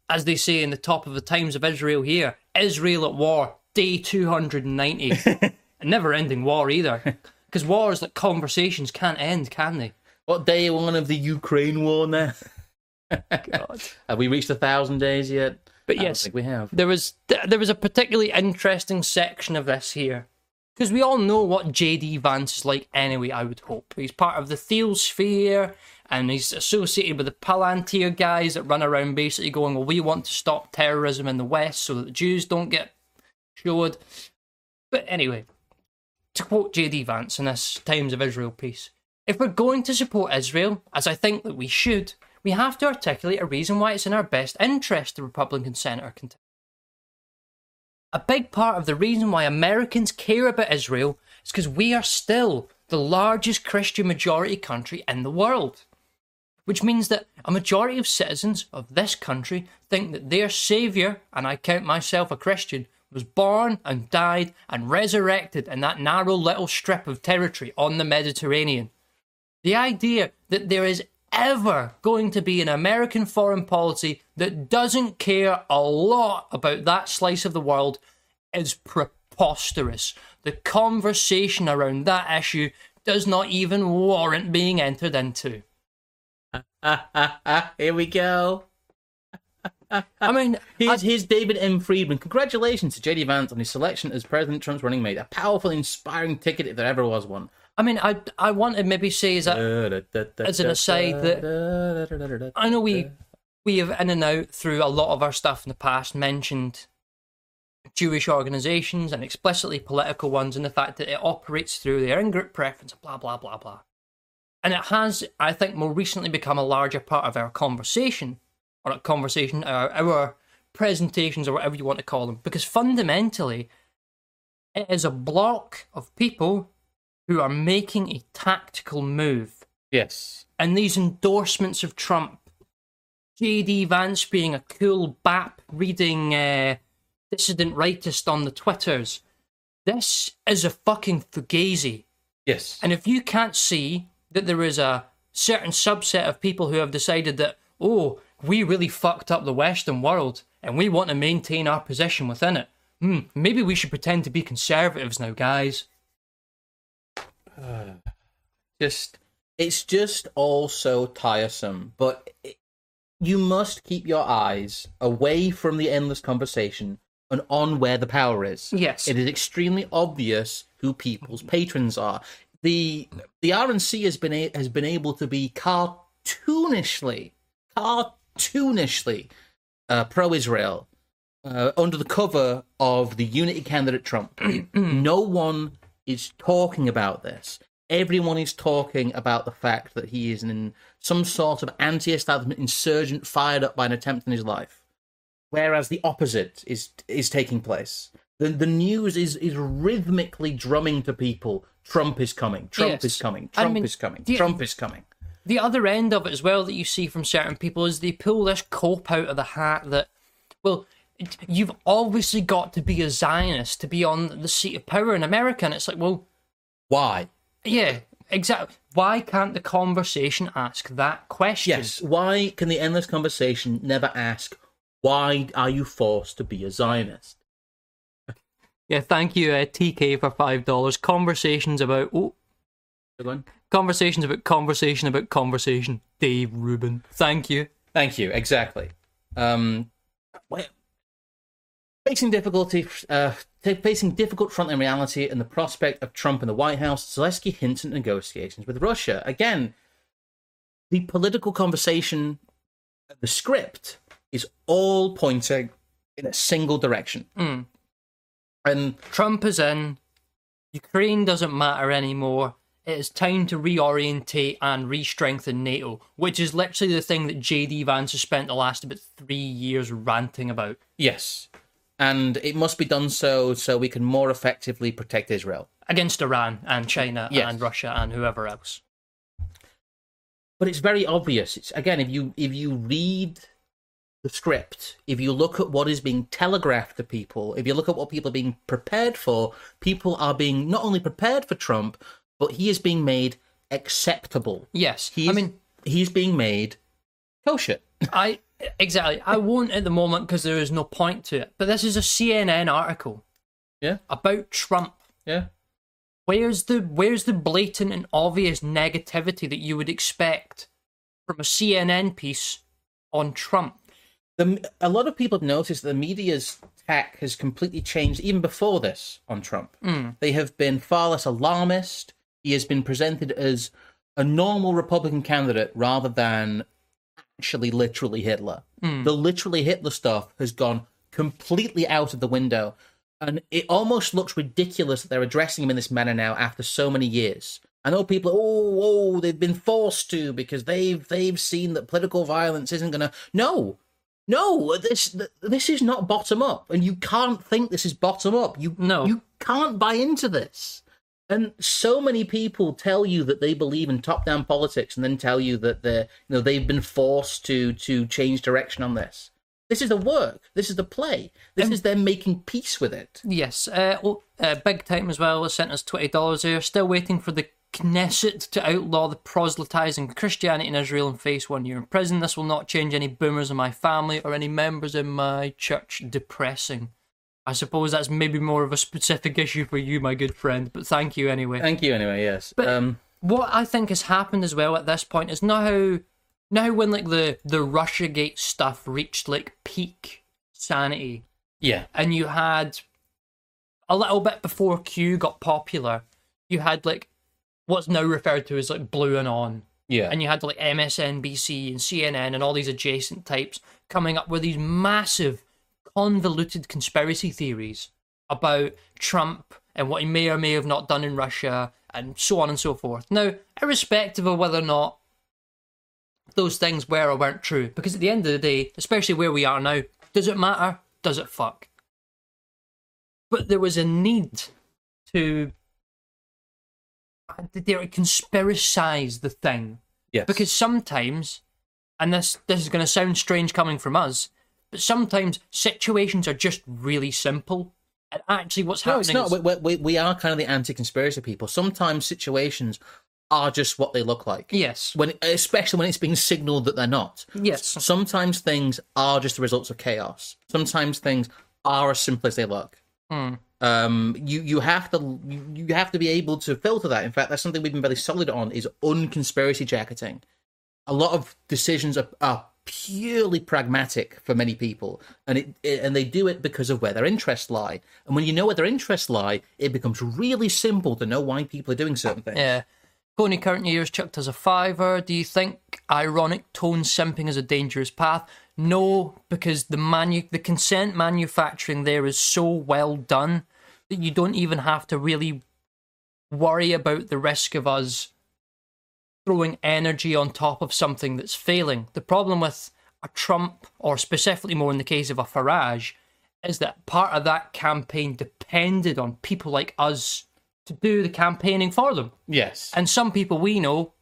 as they say in the top of the Times of Israel here, Israel at war, day two hundred ninety. A never-ending war either. Because wars like conversations can't end, can they? What day one of the Ukraine war now? God. Have we reached a thousand days yet? But I yes, don't think we have. There was there was a particularly interesting section of this here. Because we all know what J D Vance is like anyway, I would hope. He's part of the Theosphere, and he's associated with the Palantir guys that run around basically going, well, we want to stop terrorism in the West so that the Jews don't get showed. But anyway, to quote J D Vance in this Times of Israel piece, if we're going to support Israel, as I think that we should, we have to articulate a reason why it's in our best interest, the Republican senator continued. A big part of the reason why Americans care about Israel is because we are still the largest Christian majority country in the world. Which means that a majority of citizens of this country think that their saviour, and I count myself a Christian, was born and died and resurrected in that narrow little strip of territory on the Mediterranean. The idea that there is ever going to be an American foreign policy that doesn't care a lot about that slice of the world is preposterous. The conversation around that issue does not even warrant being entered into. Here we go. I mean, Here's, I, here's David M. Friedman. Congratulations to J D Vance on his selection as President Trump's running mate. A powerful, inspiring ticket if there ever was one. I mean, I I want to maybe say is that as an aside that I know we we have in and out through a lot of our stuff in the past mentioned Jewish organisations and explicitly political ones, and the fact that it operates through their in-group preference, blah blah blah blah, and it has, I think, more recently become a larger part of our conversation, or a conversation, our, our presentations, or whatever you want to call them, because fundamentally, it is a block of people who are making a tactical move. Yes. And these endorsements of Trump, J D Vance being a cool bap reading uh, dissident rightist on the Twitters, this is a fucking fugazi. Yes. And if you can't see that there is a certain subset of people who have decided that, oh, we really fucked up the Western world and we want to maintain our position within it, hmm, maybe we should pretend to be conservatives now, guys. Uh, just it's just all so tiresome, but it, you must keep your eyes away from the endless conversation and on where the power is. Yes. It is extremely obvious who people's patrons are. The the R N C has been a, has been able to be cartoonishly cartoonishly uh, pro-Israel uh, under the cover of the unity candidate Trump. No one is talking about this. Everyone is talking about the fact that he is in some sort of anti-establishment insurgent fired up by an attempt in his life, whereas the opposite is is taking place. The the news is is rhythmically drumming to people: Trump is coming, Trump Yes. is coming, Trump I mean, is coming, the- Trump is coming. The other end of it as well that you see from certain people is they pull this cope out of the hat that, well, you've obviously got to be a Zionist to be on the seat of power in America. And it's like, well, Why? yeah, exactly. Why can't the conversation ask that question? Yes. Why can the endless conversation never ask, why are you forced to be a Zionist? Yeah, thank you, uh, T K, for five dollars. Conversations about, oh, Good one. conversations about conversation about conversation. Dave Rubin. Thank you. Thank you. Exactly. Um, well, facing difficulty, uh, facing difficult frontline reality and the prospect of Trump in the White House, Zelensky hints at negotiations with Russia. Again, the political conversation, the script, is all pointing in a single direction. Mm. And Trump is in. Ukraine doesn't matter anymore. It is time to reorientate and re-strengthen NATO, which is literally the thing that J D Vance has spent the last about three years ranting about. yes, and it must be done so so we can more effectively protect Israel. Against Iran and China Yes. and Russia and whoever else. But it's very obvious. It's again, if you if you read the script, if you look at what is being telegraphed to people, if you look at what people are being prepared for, people are being not only prepared for Trump, but he is being made acceptable. Yes. He's, I mean, he's being made kosher. I Exactly. I won't at the moment because there is no point to it. But this is a C N N article. Yeah. About Trump. Yeah. Where's the where's the blatant and obvious negativity that you would expect from a C N N piece on Trump? The, a lot of people have noticed the media's tack has completely changed even before this on Trump. Mm. They have been far less alarmist. He has been presented as a normal Republican candidate rather than actually literally Hitler. Mm. The literally Hitler stuff has gone completely out of the window. And it almost looks ridiculous that they're addressing him in this manner now after so many years. I know people, oh, oh, they've been forced to because they've they've seen that political violence isn't going to. No, no, this this is not bottom up, and you can't think this is bottom up. You No. you can't buy into this. And so many people tell you that they believe in top-down politics, and then tell you that they're you know they've been forced to to change direction on this. This is the work. This is the play. This Um, is them making peace with it. Yes. Uh, oh, uh, Big Time as well has sent us twenty dollars here. Still waiting for the Knesset to outlaw the proselytizing Christianity in Israel and face one year in prison. This will not change any boomers in my family or any members in my church. Depressing. I suppose that's maybe more of a specific issue for you, my good friend, but thank you anyway. Thank you anyway, yes. But um, what I think has happened as well at this point is now how now when like the, the Russiagate stuff reached like peak sanity, yeah. and you had a little bit before Q got popular, you had like what's now referred to as like Blue and On. Yeah. And you had like M S N B C and C N N and all these adjacent types coming up with these massive, convoluted conspiracy theories about Trump and what he may or may have not done in Russia and so on and so forth. Now, irrespective of whether or not those things were or weren't true, because at the end of the day, especially where we are now, does it matter? Does it fuck? But there was a need to dare conspiracize the thing. Yes. Because sometimes, and this this is going to sound strange coming from us, but sometimes situations are just really simple. And actually what's no, happening it's not. is... We, we, we are kind of the anti-conspiracy people. Sometimes situations are just what they look like. Yes. When, especially when it's being signalled that they're not. Yes. Sometimes things are just the results of chaos. Sometimes things are as simple as they look. Hmm. Um, you you have to you, you have to be able to filter that. In fact, that's something we've been very solid on: is unconspiracy jacketing. A lot of decisions are, are purely pragmatic for many people, and it, it and they do it because of where their interests lie. And when you know where their interests lie, it becomes really simple to know why people are doing certain things. Yeah. Coney Current Years chucked us a fiver. Do you think ironic tone simping is a dangerous path? No, because the manu- the consent manufacturing there is so well done that you don't even have to really worry about the risk of us throwing energy on top of something that's failing. The problem with a Trump, or specifically more in the case of a Farage, is that part of that campaign depended on people like us to do the campaigning for them. Yes. And some people we know,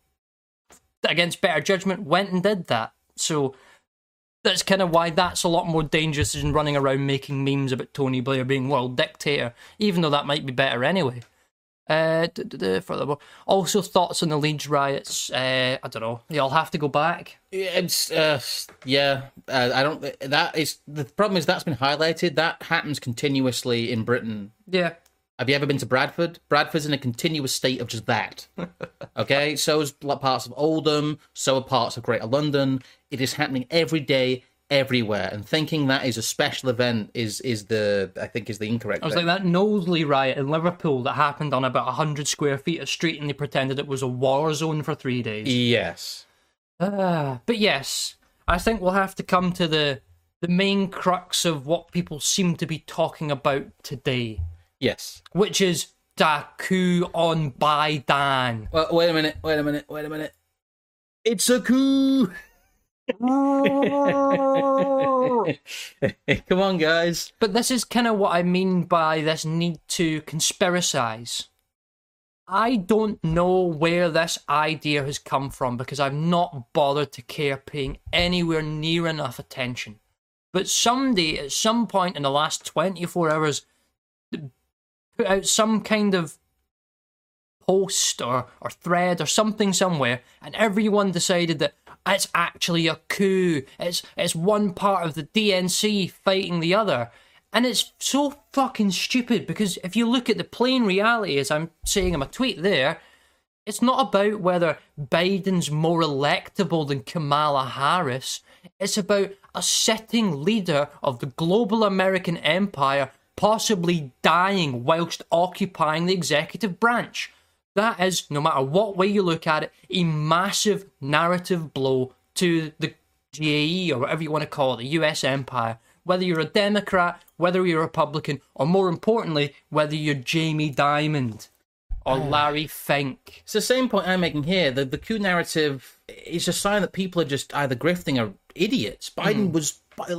against better judgment, went and did that. So that's kind of why that's a lot more dangerous than running around making memes about Tony Blair being world dictator, even though that might be better anyway. Uh, furthermore, also thoughts on the Leeds riots. Uh, I don't know. Y'all have to go back. It's uh, yeah. Uh, I don't. That is the problem. Is that's been highlighted. That happens continuously in Britain. Yeah. Have you ever been to Bradford? Bradford's in a continuous state of just that. Okay, so is parts of Oldham, so are parts of Greater London. It is happening every day, everywhere. And thinking that is a special event is is the I think is the incorrect. I was thing. like that Knowsley riot in Liverpool that happened on about a hundred square feet of street, and they pretended it was a war zone for three days. Yes. Uh, but yes, I think we'll have to come to the the main crux of what people seem to be talking about today. Yes. Which is da coup on Biden. Well, wait a minute. Wait a minute. Wait a minute. It's a coup. Come on, guys. But this is kind of what I mean by this need to conspiracize. I don't know where this idea has come from because I've not bothered to care paying anywhere near enough attention. But somebody, at some point in the last twenty-four hours, put out some kind of post or, or thread or something somewhere, and everyone decided that, It's actually a coup. It's it's one part of the D N C fighting the other. And it's so fucking stupid because if you look at the plain reality, as I'm saying in my tweet there, it's not about whether Biden's more electable than Kamala Harris. It's about a sitting leader of the global American empire possibly dying whilst occupying the executive branch. That is, no matter what way you look at it, a massive narrative blow to the G A E, or whatever you want to call it, the U S empire. Whether you're a Democrat, whether you're a Republican, or more importantly, whether you're Jamie Dimon or Larry Fink. It's the same point I'm making here. The, the coup narrative is a sign that people are just either grifting or idiots. Biden mm. was...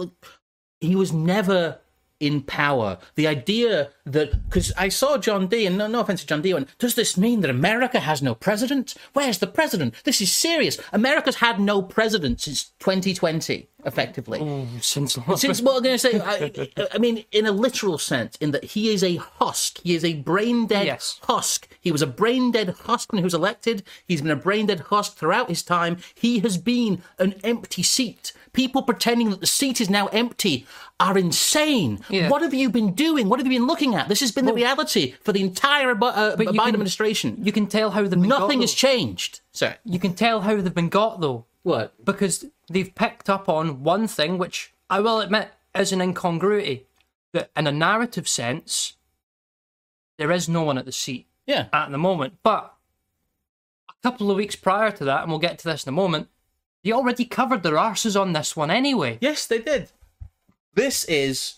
He was never in power. The idea that... Because I saw John D, and no, no offense to John D, went, does this mean that America has no president? Where's the president? This is serious. America's had no president since twenty twenty, effectively. Oh, since... Since, what I'm going to say, I, I mean, in a literal sense, in that he is a husk. He is a brain-dead yes. husk. He was a brain-dead husk when he was elected. He's been a brain-dead husk throughout his time. He has been an empty seat. People pretending that the seat is now empty are insane. Yeah. What have you been doing? What have you been looking at? This has been well, the reality for the entire uh, Biden can, administration. You can tell how they've been Nothing got, has changed. Sorry. You can tell how they've been got, though. What? Because they've picked up on one thing, which I will admit is an incongruity. That in a narrative sense, there is no one at the seat yeah. at the moment. But a couple of weeks prior to that, and we'll get to this in a moment, they already covered their arses on this one anyway. Yes, they did. This is,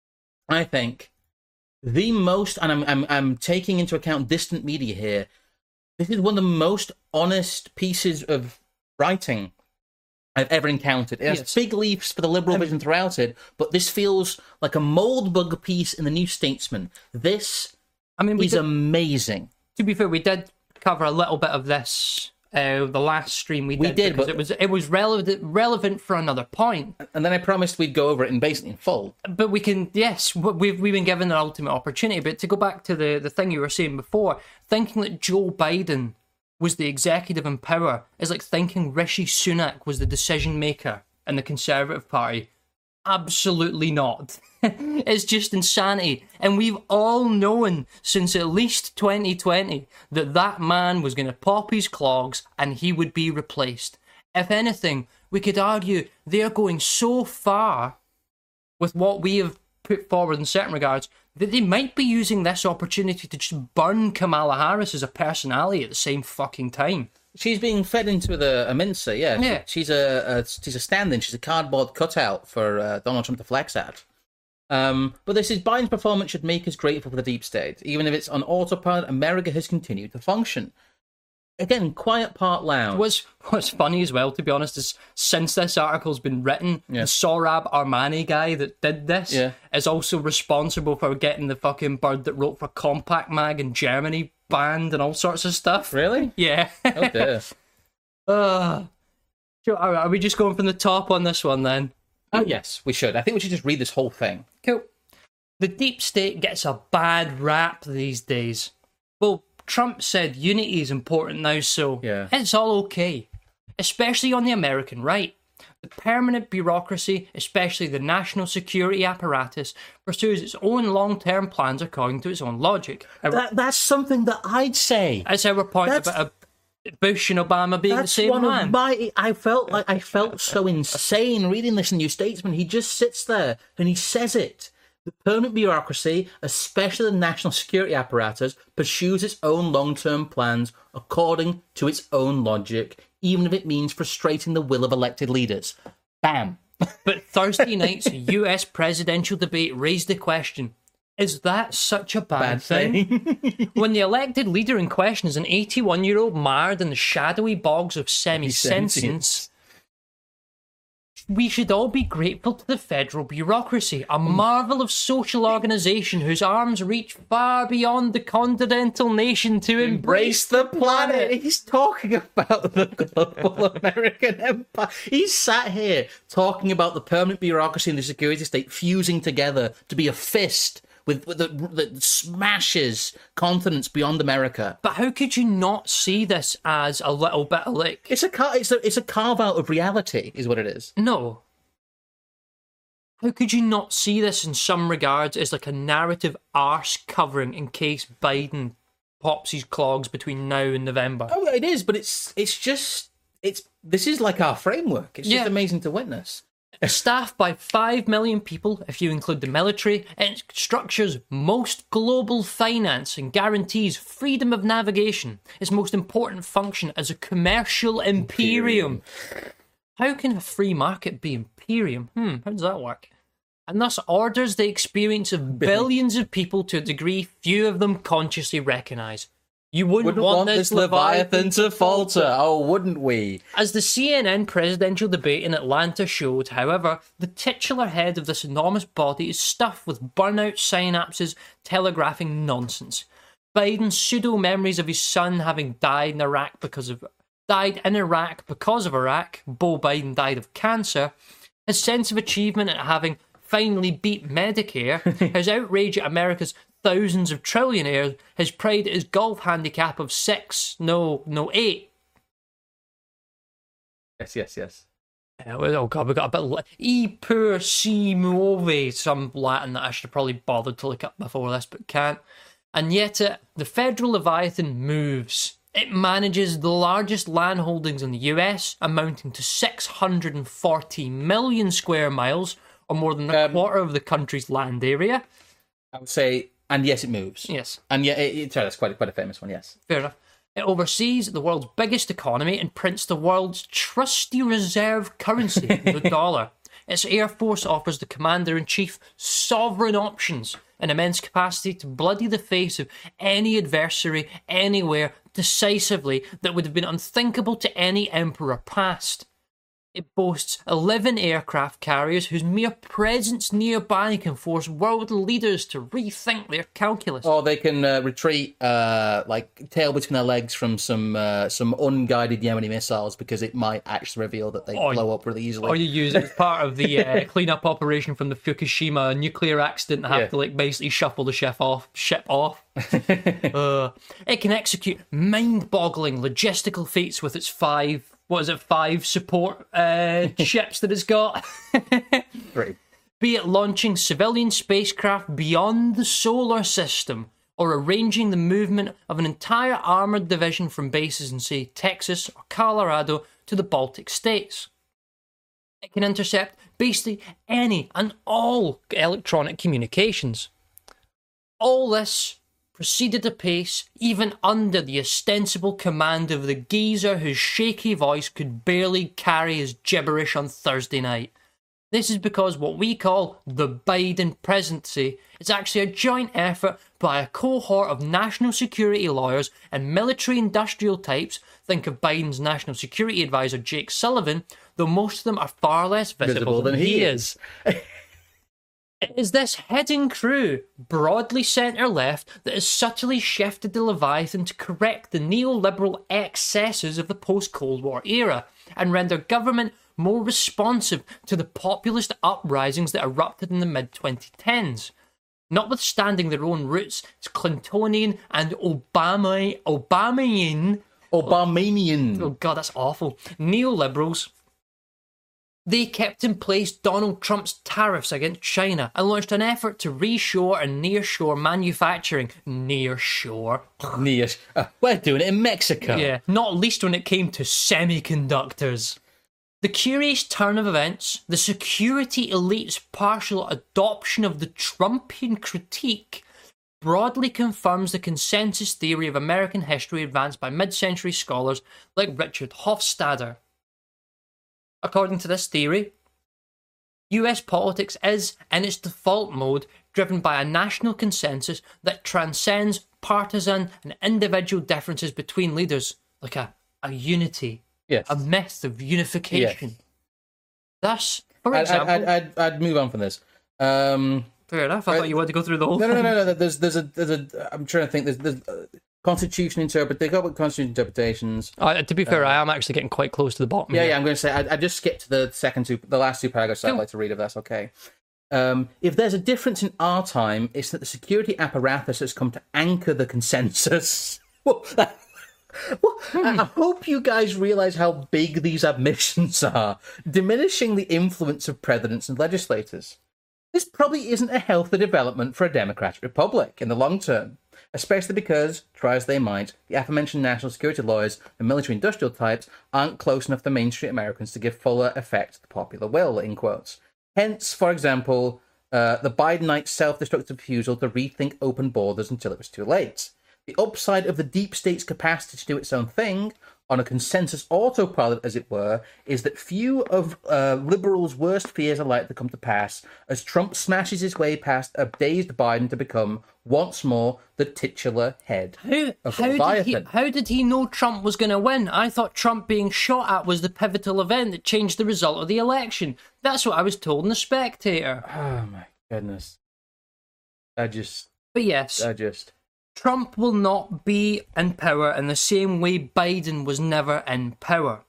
I think, the most, and I'm I'm I'm taking into account distant media here. This is one of the most honest pieces of writing I've ever encountered. It has yes. big leaps for the liberal um, vision throughout it, but this feels like a moldbug piece in the New Statesman. This I mean, is did, amazing. To be fair, we did cover a little bit of this uh, the last stream we did. We did, but it was it was relevant relevant for another point. And then I promised we'd go over it in basically in full. But we can, yes, we've we've been given an ultimate opportunity. But to go back to the the thing you were saying before, thinking that Joe Biden was the executive in power is like thinking Rishi Sunak was the decision maker in the Conservative Party. Absolutely not. It's just insanity. And we've all known since at least twenty twenty that that man was going to pop his clogs and he would be replaced. If anything, we could argue they're going so far with what we have put forward in certain regards that they might be using this opportunity to just burn Kamala Harris as a personality at the same fucking time. She's being fed into the a mincer, yeah. yeah. She's a, a she's a stand-in. She's a cardboard cutout for uh, Donald Trump to flex at. Um, but this is Biden's performance should make us grateful for the deep state. Even if it's on autopilot, America has continued to function. Again, quiet part loud. What's, what's funny as well, to be honest, is since this article's been written, yeah. the Sohrab Armani guy that did this yeah. is also responsible for getting the fucking bird that wrote for Compact Mag in Germany banned and all sorts of stuff. Really? Yeah. Oh dear. uh, are we just going from the top on this one then? Oh yes, we should. I think we should just read this whole thing. Cool. The deep state gets a bad rap these days. Well, Trump said unity is important now, so yeah. it's all okay. Especially on the American right. The permanent bureaucracy, especially the national security apparatus, pursues its own long-term plans according to its own logic. That, that's something that I'd say. That's our point that's, about Bush and Obama being that's the same one man. Of my, I felt like I felt so insane reading this in New Statesman. He just sits there and he says it. The permanent bureaucracy, especially the national security apparatus, pursues its own long-term plans according to its own logic, even if it means frustrating the will of elected leaders. Bam. But Thursday night's U S presidential debate raised the question, is that such a bad, Bad thing? thing. When the elected leader in question is an eighty-one-year-old mired in the shadowy bogs of semi-sentience, we should all be grateful to the federal bureaucracy, a marvel of social organisation whose arms reach far beyond the continental nation to embrace the planet. He's talking about the global American empire. He's sat here talking about the permanent bureaucracy and the security state fusing together to be a fist with, with the, that smashes continents beyond America. But how could you not see this as a little bit of like... It's a car- it's a it's a carve out of reality, is what it is. No. How could you not see this in some regards as like a narrative arse covering in case Biden pops his clogs between now and November? Oh, it is, but it's it's just it's this is like our framework. It's just Yeah. amazing to witness. Staffed by five million people, if you include the military, it structures most global finance and guarantees freedom of navigation, its most important function as a commercial imperium. imperium. How can a free market be imperium? Hmm, how does that work? And thus orders the experience of billions of people to a degree few of them consciously recognise. You wouldn't, Wouldn't want, want this this Leviathan, Leviathan to falter. Oh, wouldn't we? As the C N N presidential debate in Atlanta showed, however, the titular head of this enormous body is stuffed with burnout synapses telegraphing nonsense. Biden's pseudo-memories of his son having died in Iraq because of died in Iraq because of Iraq, Beau Biden died of cancer, his sense of achievement at having finally beat Medicare, his outrage at America's thousands of trillionaires, his pride at his golf handicap of six, no, no, eight. Yes, yes, yes. Yeah, well, oh god, we got a bit. E pur si muove, some Latin that I should have probably bothered to look up before this, but can't. And yet, it, the federal Leviathan moves. It manages the largest land holdings in the U S, amounting to six hundred forty million square miles, or more than a Um, quarter of the country's land area. I would say, and yes, it moves. Yes. And yeah, it, it, sorry, that's quite, quite a famous one, yes. Fair enough. It oversees the world's biggest economy and prints the world's trusty reserve currency, the dollar. Its Air Force offers the Commander-in-Chief sovereign options, an immense capacity to bloody the face of any adversary anywhere decisively that would have been unthinkable to any emperor past. It boasts eleven aircraft carriers whose mere presence nearby can force world leaders to rethink their calculus. Or they can uh, retreat, uh, like, tail between their legs from some uh, some unguided Yemeni missiles because it might actually reveal that they Or- blow up really easily. Or you use it as part of the uh, cleanup operation from the Fukushima nuclear accident and have Yeah. to like basically shuffle the ship off. Ship off. uh, it can execute mind-boggling logistical feats with its five, what is it, five support uh, ships that it's got. Three. Be it launching civilian spacecraft beyond the solar system, or arranging the movement of an entire armoured division from bases in, say, Texas or Colorado to the Baltic states. It can intercept basically any and all electronic communications. All this proceeded apace, even under the ostensible command of the geezer whose shaky voice could barely carry his gibberish on Thursday night. This is because what we call the Biden presidency is actually a joint effort by a cohort of national security lawyers and military-industrial types. Think of Biden's national security advisor Jake Sullivan, though most of them are far less visible, Visible than, than he he is. It is this hidden crew, broadly centre-left, that has subtly shifted the Leviathan to correct the neoliberal excesses of the post-Cold War era and render government more responsive to the populist uprisings that erupted in the mid twenty tens. Notwithstanding their own roots as Clintonian and Obama, Obamian, Obamanian. oh god, that's awful, neoliberals, they kept in place Donald Trump's tariffs against China and launched an effort to reshore and nearshore manufacturing. Nearshore. Near. Uh, we're doing it in Mexico. Yeah, not least when it came to semiconductors. The curious turn of events, the security elite's partial adoption of the Trumpian critique, broadly confirms the consensus theory of American history advanced by mid-century scholars like Richard Hofstadter. According to this theory, U S politics is, in its default mode, driven by a national consensus that transcends partisan and individual differences between leaders, like a, a unity, Yes. a myth of unification. Yes. Thus, for I'd, example... I'd, I'd, I'd move on from this. Um, fair enough, I I- thought you wanted to go through the whole no, no, thing. no, no, no. There's, there's a, there's a. I'm trying to think. There's, there's uh, constitution interpret. They go with constitution interpretations. Uh, to be fair, I am actually getting quite close to the bottom Yeah, here. yeah. I'm going to say I, I just skipped the second two, the last two paragraphs. I'd Cool. like to read if that's okay. Um, if there's a difference in our time, it's that the security apparatus has come to anchor the consensus. Well, well, I hope you guys realize how big these admissions are, diminishing the influence of presidents and legislators. This probably isn't a healthy development for a democratic republic in the long term, especially because, try as they might, the aforementioned national security lawyers and military-industrial types aren't close enough to mainstream Americans to give fuller effect to the popular will, in quotes. Hence, for example, uh, the Bidenite self-destructive refusal to rethink open borders until it was too late. The upside of the deep state's capacity to do its own thing, on a consensus autopilot as it were, is that few of uh, liberals' worst fears are likely to come to pass as Trump smashes his way past a dazed Biden to become, once more, the titular head How, of how, did he, Leviathan. how did he know Trump was going to win? I thought Trump being shot at was the pivotal event that changed the result of the election. That's what I was told in The Spectator. Oh my goodness. I just... But yes, I just... Trump will not be in power in the same way Biden was never in power.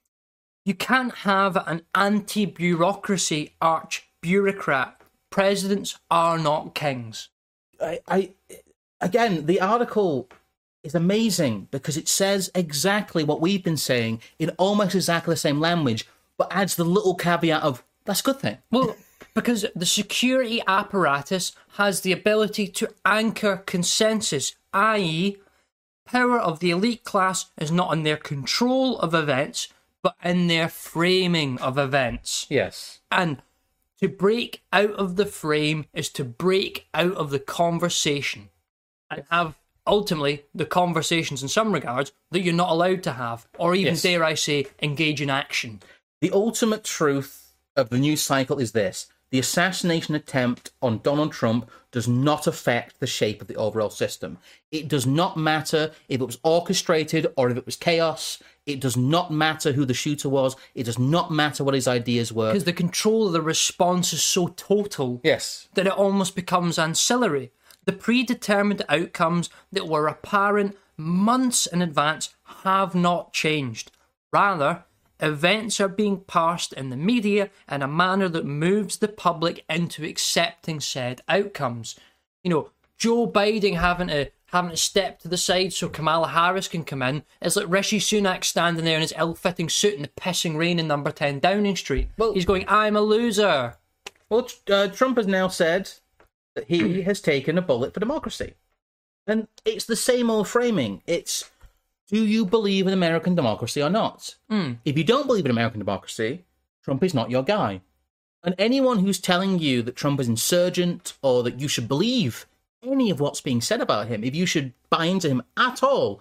You can't have an anti-bureaucracy arch-bureaucrat. Presidents are not kings. I, I... Again, the article is amazing because it says exactly what we've been saying in almost exactly the same language, but adds the little caveat of, that's a good thing. Well, because the security apparatus has the ability to anchor consensus, that is, power of the elite class is not in their control of events, but in their framing of events. Yes. And to break out of the frame is to break out of the conversation and have, ultimately, the conversations in some regards that you're not allowed to have, or even, Yes. dare I say, engage in action. The ultimate truth of the news cycle is this. The assassination attempt on Donald Trump does not affect the shape of the overall system. It does not matter if it was orchestrated or if it was chaos. It does not matter who the shooter was. It does not matter what his ideas were. Because the control of the response is so total Yes. that it almost becomes ancillary. The predetermined outcomes that were apparent months in advance have not changed. Rather, events are being parsed in the media in a manner that moves the public into accepting said outcomes. You know, Joe Biden having to having to step to the side so Kamala Harris can come in. It's like Rishi Sunak standing there in his ill-fitting suit in the pissing rain in number ten Downing Street. Well- He's going, I'm a loser. Well, uh, Trump has now said that he has taken a bullet for democracy. And it's the same old framing. It's, do you believe in American democracy or not? Mm. If you don't believe in American democracy, Trump is not your guy. And anyone who's telling you that Trump is insurgent or that you should believe any of what's being said about him, if you should buy into him at all,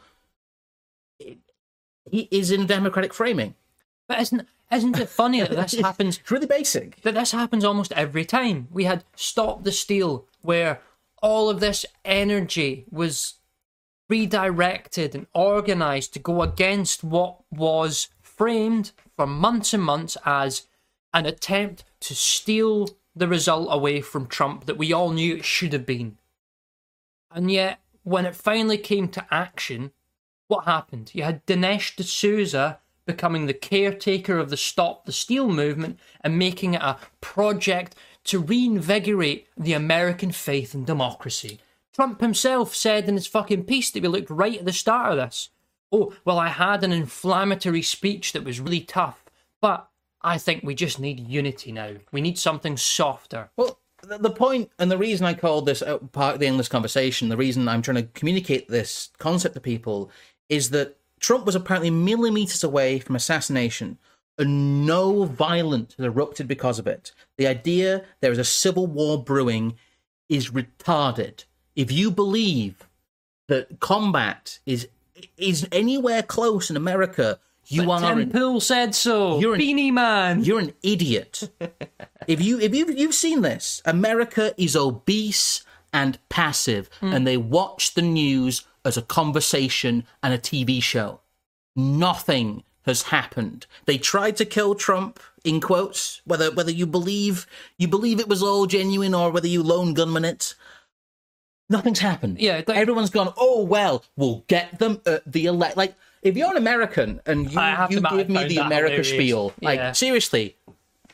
it, he is in democratic framing. But isn't isn't it funny that this happens? It's really basic. That this happens almost every time. We had Stop the Steal, where all of this energy was redirected and organised to go against what was framed for months and months as an attempt to steal the result away from Trump that we all knew it should have been. And yet, when it finally came to action, what happened? You had Dinesh D'Souza becoming the caretaker of the Stop the Steal movement and making it a project to reinvigorate the American faith in democracy. Trump himself said in his fucking piece that we looked right at the start of this. Oh, well, I had an inflammatory speech that was really tough, but I think we just need unity now. We need something softer. Well, the, the point and the reason I called this uh, part of the endless conversation, the reason I'm trying to communicate this concept to people is that Trump was apparently millimeters away from assassination and no violence has erupted because of it. The idea there is a civil war brewing is retarded. If you believe that combat is is anywhere close in America, you But are Tim an, Pool said so. You're an- Beanie Man. you're an idiot. if you if you you've seen this, America is obese and passive, and they watch the news as a conversation and a T V show. Nothing has happened. They tried to kill Trump, in quotes, whether whether you believe you believe it was all genuine or whether you lone gunman it. Nothing's happened. Yeah, that- everyone's gone, oh well, we'll get them at the elect. Like, if you're an American and you, I have to you admit, I give me found the that America hilarious. spiel, like Yeah. seriously,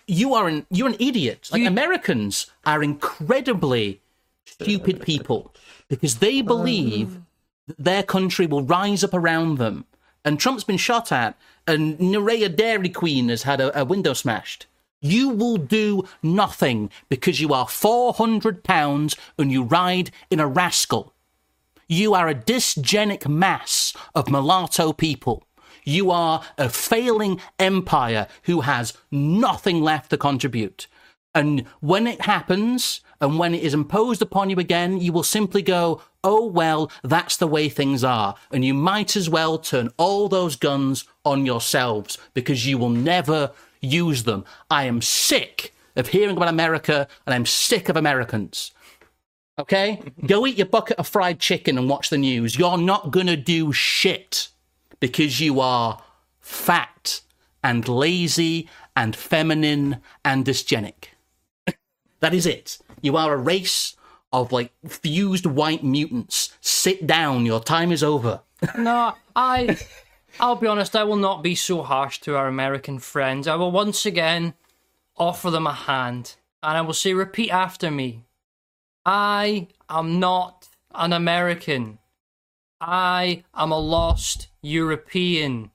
you are an you're an idiot. Like You- Americans are incredibly stupid people because they believe that their country will rise up around them. And Trump's been shot at, and Nerea Dairy Queen has had a, a window smashed. You will do nothing because you are four hundred pounds and you ride in a rascal. You are a dysgenic mass of mulatto people. You are a failing empire who has nothing left to contribute. And when it happens, and when it is imposed upon you again, you will simply go, oh, well, that's the way things are. And you might as well turn all those guns on yourselves because you will never use them. I am sick of hearing about America, and I'm sick of Americans. Okay? Go eat your bucket of fried chicken and watch the news. You're not going to do shit because you are fat and lazy and feminine and dysgenic. That is it. You are a race of, like, fused white mutants. Sit down. Your time is over. No, I... I'll be honest, I will not be so harsh to our American friends. I will once again offer them a hand. And I will say, repeat after me. I am not an American. I am a lost European.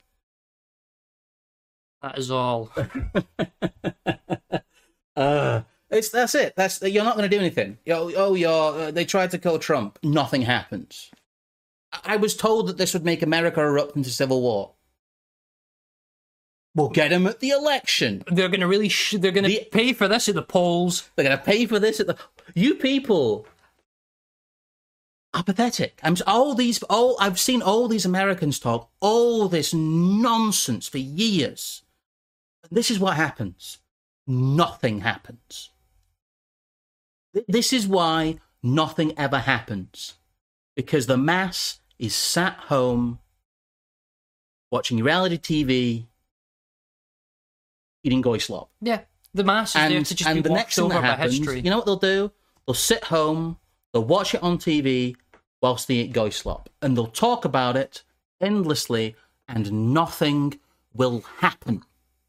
That is all. uh, it's that's it. That's you're not going to do anything. You're, oh, you're. Uh, they tried to kill Trump. Nothing happens. I, I was told that this would make America erupt into civil war. We'll get him at the election. They're going to really. Sh- they're going to The- pay for this at the polls. They're going to pay for this at the. You people are pathetic. I'm all these. All I've seen all these Americans talk all this nonsense for years. This is what happens. Nothing happens. This is why nothing ever happens. Because the mass is sat home watching reality T V, eating goy slop. Yeah, the mass is And, there to just and be the washed next thing over that by happens, history. you know what they'll do? They'll sit home, they'll watch it on T V whilst they eat goy slop. And they'll talk about it endlessly and nothing will happen.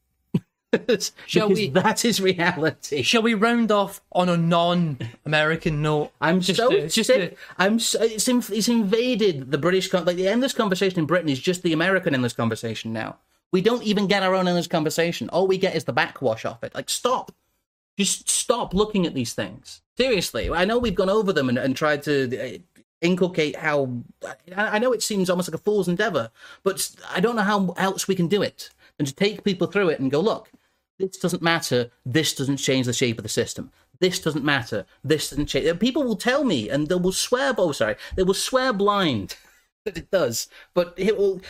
Shall because we- that is reality. Shall we round off on a non-American note? I'm Just so to- just sick. to- I'm so, it's, in, it's invaded the British con- like the endless conversation in Britain is just the American endless conversation now. We don't even get our own endless conversation. All we get is the backwash of it. Like, stop. Just stop looking at these things. Seriously. I know we've gone over them and, and tried to uh, inculcate how... I, I know it seems almost like a fool's endeavour, but I don't know how else we can do it than to take people through it and go, look, this doesn't matter. This doesn't change the shape of the system. This doesn't matter. This doesn't change. People will tell me, and they will swear. Oh, sorry, they will swear blind that it does. But it will.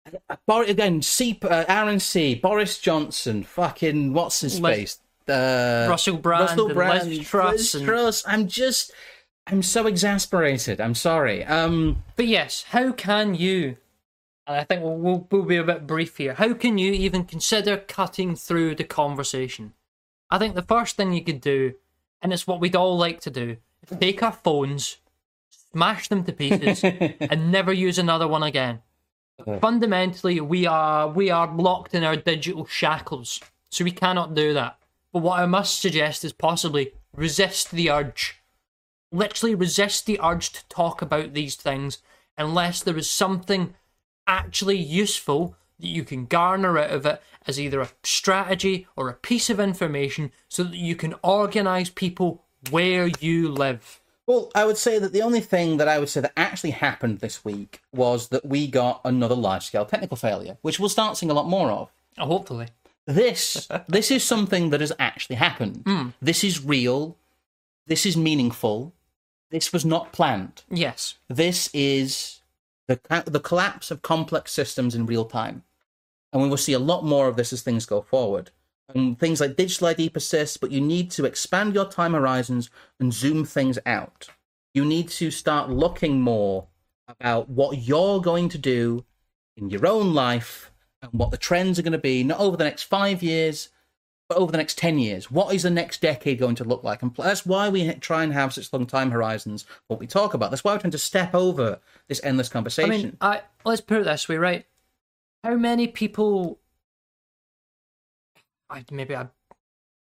Boris again. C. Uh, Aaron C. Boris Johnson. Fucking what's his Liz- face? Uh, Russell Brand Russell and Brand. Liz Truss Liz and- Truss. I'm just. I'm so exasperated. I'm sorry. Um. But yes, how can you, and I think we'll, we'll, we'll be a bit brief here, how can you even consider cutting through the conversation? I think the first thing you could do, and it's what we'd all like to do, is take our phones, smash them to pieces, and never use another one again. Fundamentally, we are we are locked in our digital shackles, so we cannot do that. But what I must suggest is possibly resist the urge. Literally resist the urge to talk about these things unless there is something actually useful that you can garner out of it as either a strategy or a piece of information so that you can organise people where you live. Well, I would say that the only thing that I would say that actually happened this week was that we got another large-scale technical failure, which we'll start seeing a lot more of. Oh, hopefully. This, this is something that has actually happened. Mm. This is real. This is meaningful. This was not planned. Yes. This is the the collapse of complex systems in real time, and we will see a lot more of this as things go forward. And things like digital I D persist, but you need to expand your time horizons and zoom things out. You need to start looking more about what you're going to do in your own life and what the trends are going to be, not over the next five years, but over the next ten years. What is the next decade going to look like? And that's why we try and have such long time horizons, what we talk about. That's why we're trying to step over this endless I conversation. mean, I let's put it this way, right? How many people... I, maybe I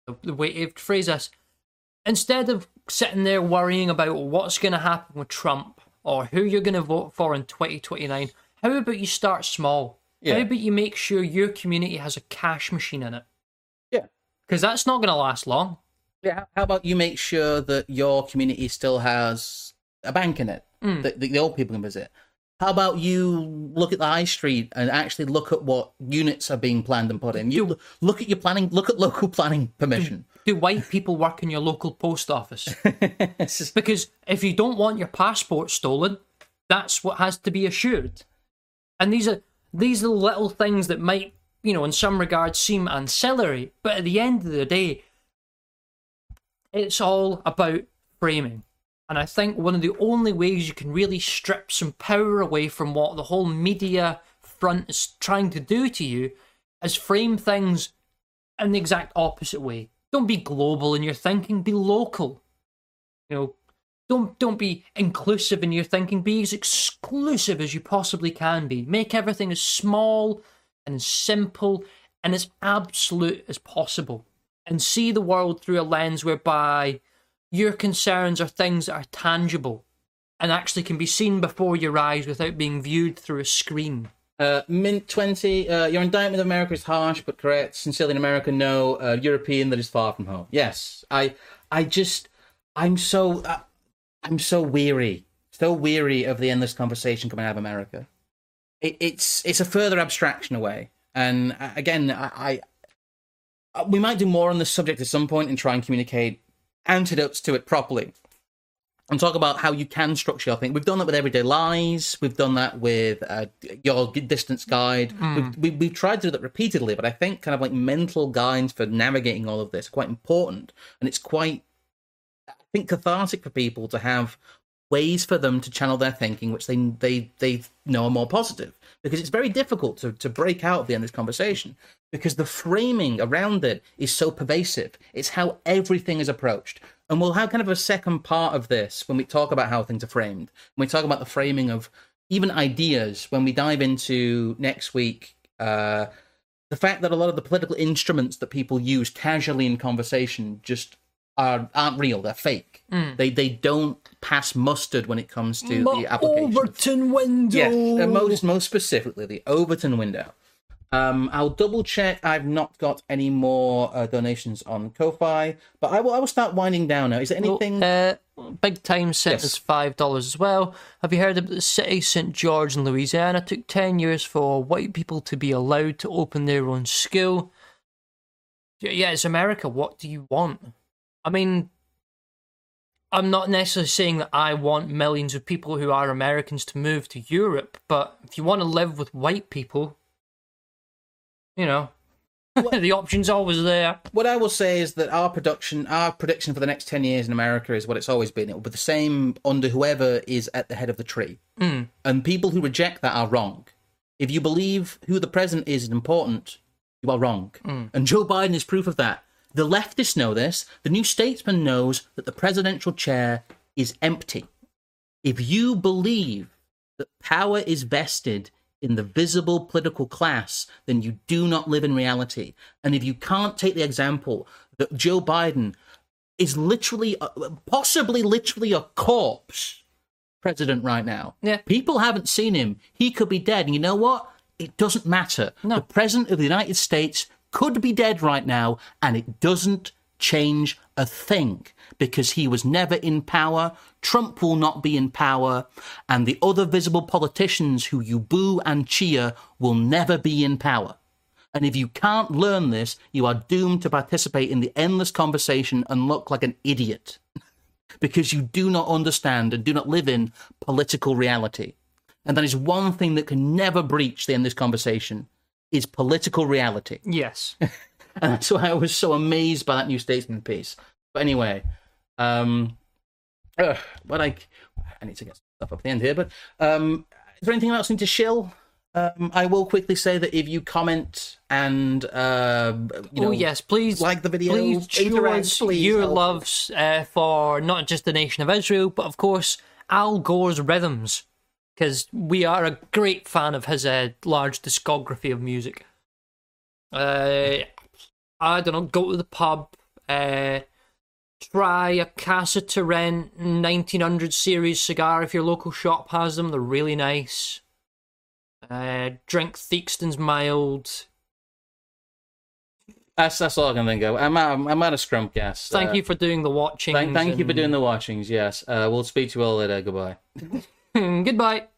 the, the way to phrase this, instead of sitting there worrying about what's going to happen with Trump or who you're going to vote for in twenty twenty-nine, how about you start small? Yeah. How about you make sure your community has a cash machine in it? Yeah. Because that's not going to last long. Yeah. How about you make sure that your community still has a bank in it Mm. that the, the old people can visit? How about you look at the high street and actually look at what units are being planned and put in? You Do- look at your planning, look at local planning permission. Do white people work in your local post office? It's just- Because if you don't want your passport stolen, that's what has to be assured. And these are these are little things that might, you know, in some regards seem ancillary, but at the end of the day, it's all about framing. And I think one of the only ways you can really strip some power away from what the whole media front is trying to do to you is frame things in the exact opposite way. Don't be global in your thinking, be local. You know, don't don't be inclusive in your thinking, be as exclusive as you possibly can be. Make everything as small and as simple and as absolute as possible. And see the world through a lens whereby your concerns are things that are tangible and actually can be seen before your eyes without being viewed through a screen. Uh, Mint twenty, uh, your indictment of America is harsh but correct. Sincerely in America, no. Uh, European that is far from home. Yes, I, I just, I'm so, uh, I'm so weary, so weary of the endless conversation coming out of America. It, it's, it's a further abstraction away. And uh, again, I, I, we might do more on this subject at some point and try and communicate antidotes to it properly. And talk about how you can structure your thing. We've done that with Everyday Lies. We've done that with uh, your distance guide. Mm. We've, we, we've tried to do that repeatedly, but I think kind of like mental guides for navigating all of this are quite important. And it's quite, I think, cathartic for people to have ways for them to channel their thinking, which they they they know are more positive. Because it's very difficult to, to break out of the end of this conversation. Because the framing around it is so pervasive. It's how everything is approached. And we'll have kind of a second part of this when we talk about how things are framed. When we talk about the framing of even ideas, when we dive into next week, uh, the fact that a lot of the political instruments that people use casually in conversation just are, aren't real, they're fake. Mm. They they don't pass mustard when it comes to the application. Overton window! Yes, uh, most, most specifically, the Overton window. Um, I'll double check. I've not got any more uh, donations on Ko-Fi, but I will. I will start winding down now. Is there anything? Well, uh, Big Time sent Yes. us five dollars as well. Have you heard about the city Saint George in Louisiana? It took ten years for white people to be allowed to open their own school. Yeah, it's America. What do you want? I mean, I'm not necessarily saying that I want millions of people who are Americans to move to Europe, but if you want to live with white people, you know, the option's always there. What I will say is that our production, our prediction for the next ten years in America is what it's always been. It will be the same under whoever is at the head of the tree. Mm. And people who reject that are wrong. If you believe who the president is important, you are wrong. Mm. And Joe Biden is proof of that. The leftists know this. The New Statesman knows that the presidential chair is empty. If you believe that power is vested in the visible political class, then you do not live in reality. And if you can't take the example that Joe Biden is literally, uh, possibly literally a corpse president right now. Yeah. People haven't seen him. He could be dead. And you know what? It doesn't matter. No. The president of the United States could be dead right now, and it doesn't change a thing because he was never in power. Trump will not be in power, and the other visible politicians who you boo and cheer will never be in power. And if you can't learn this, you are doomed to participate in the endless conversation and look like an idiot because you do not understand and do not live in political reality. And that is one thing that can never breach the end of this conversation is political reality. Yes. And that's why I was so amazed by that New Statesman piece. But anyway, um, ugh, but I, I need to get stuff up at the end here. But um, is there anything else I need to shill? Um, I will quickly say that if you comment and uh, you know, oh yes, please like the video, Please show interact, us please your help. loves uh, for not just the nation of Israel, but of course Al Gore's rhythms, because we are a great fan of his uh, large discography of music. Uh, I don't know, go to the pub, Uh, try a Casa Torrent nineteen hundred series cigar if your local shop has them. They're really nice. Uh, drink Theakston's Mild. That's that's all I can think of. I'm out, I'm out of Scrumpcast. Thank uh, you for doing the watching. Thank, thank you for doing the watchings, yes. Uh, we'll speak to you all later. Goodbye. Goodbye.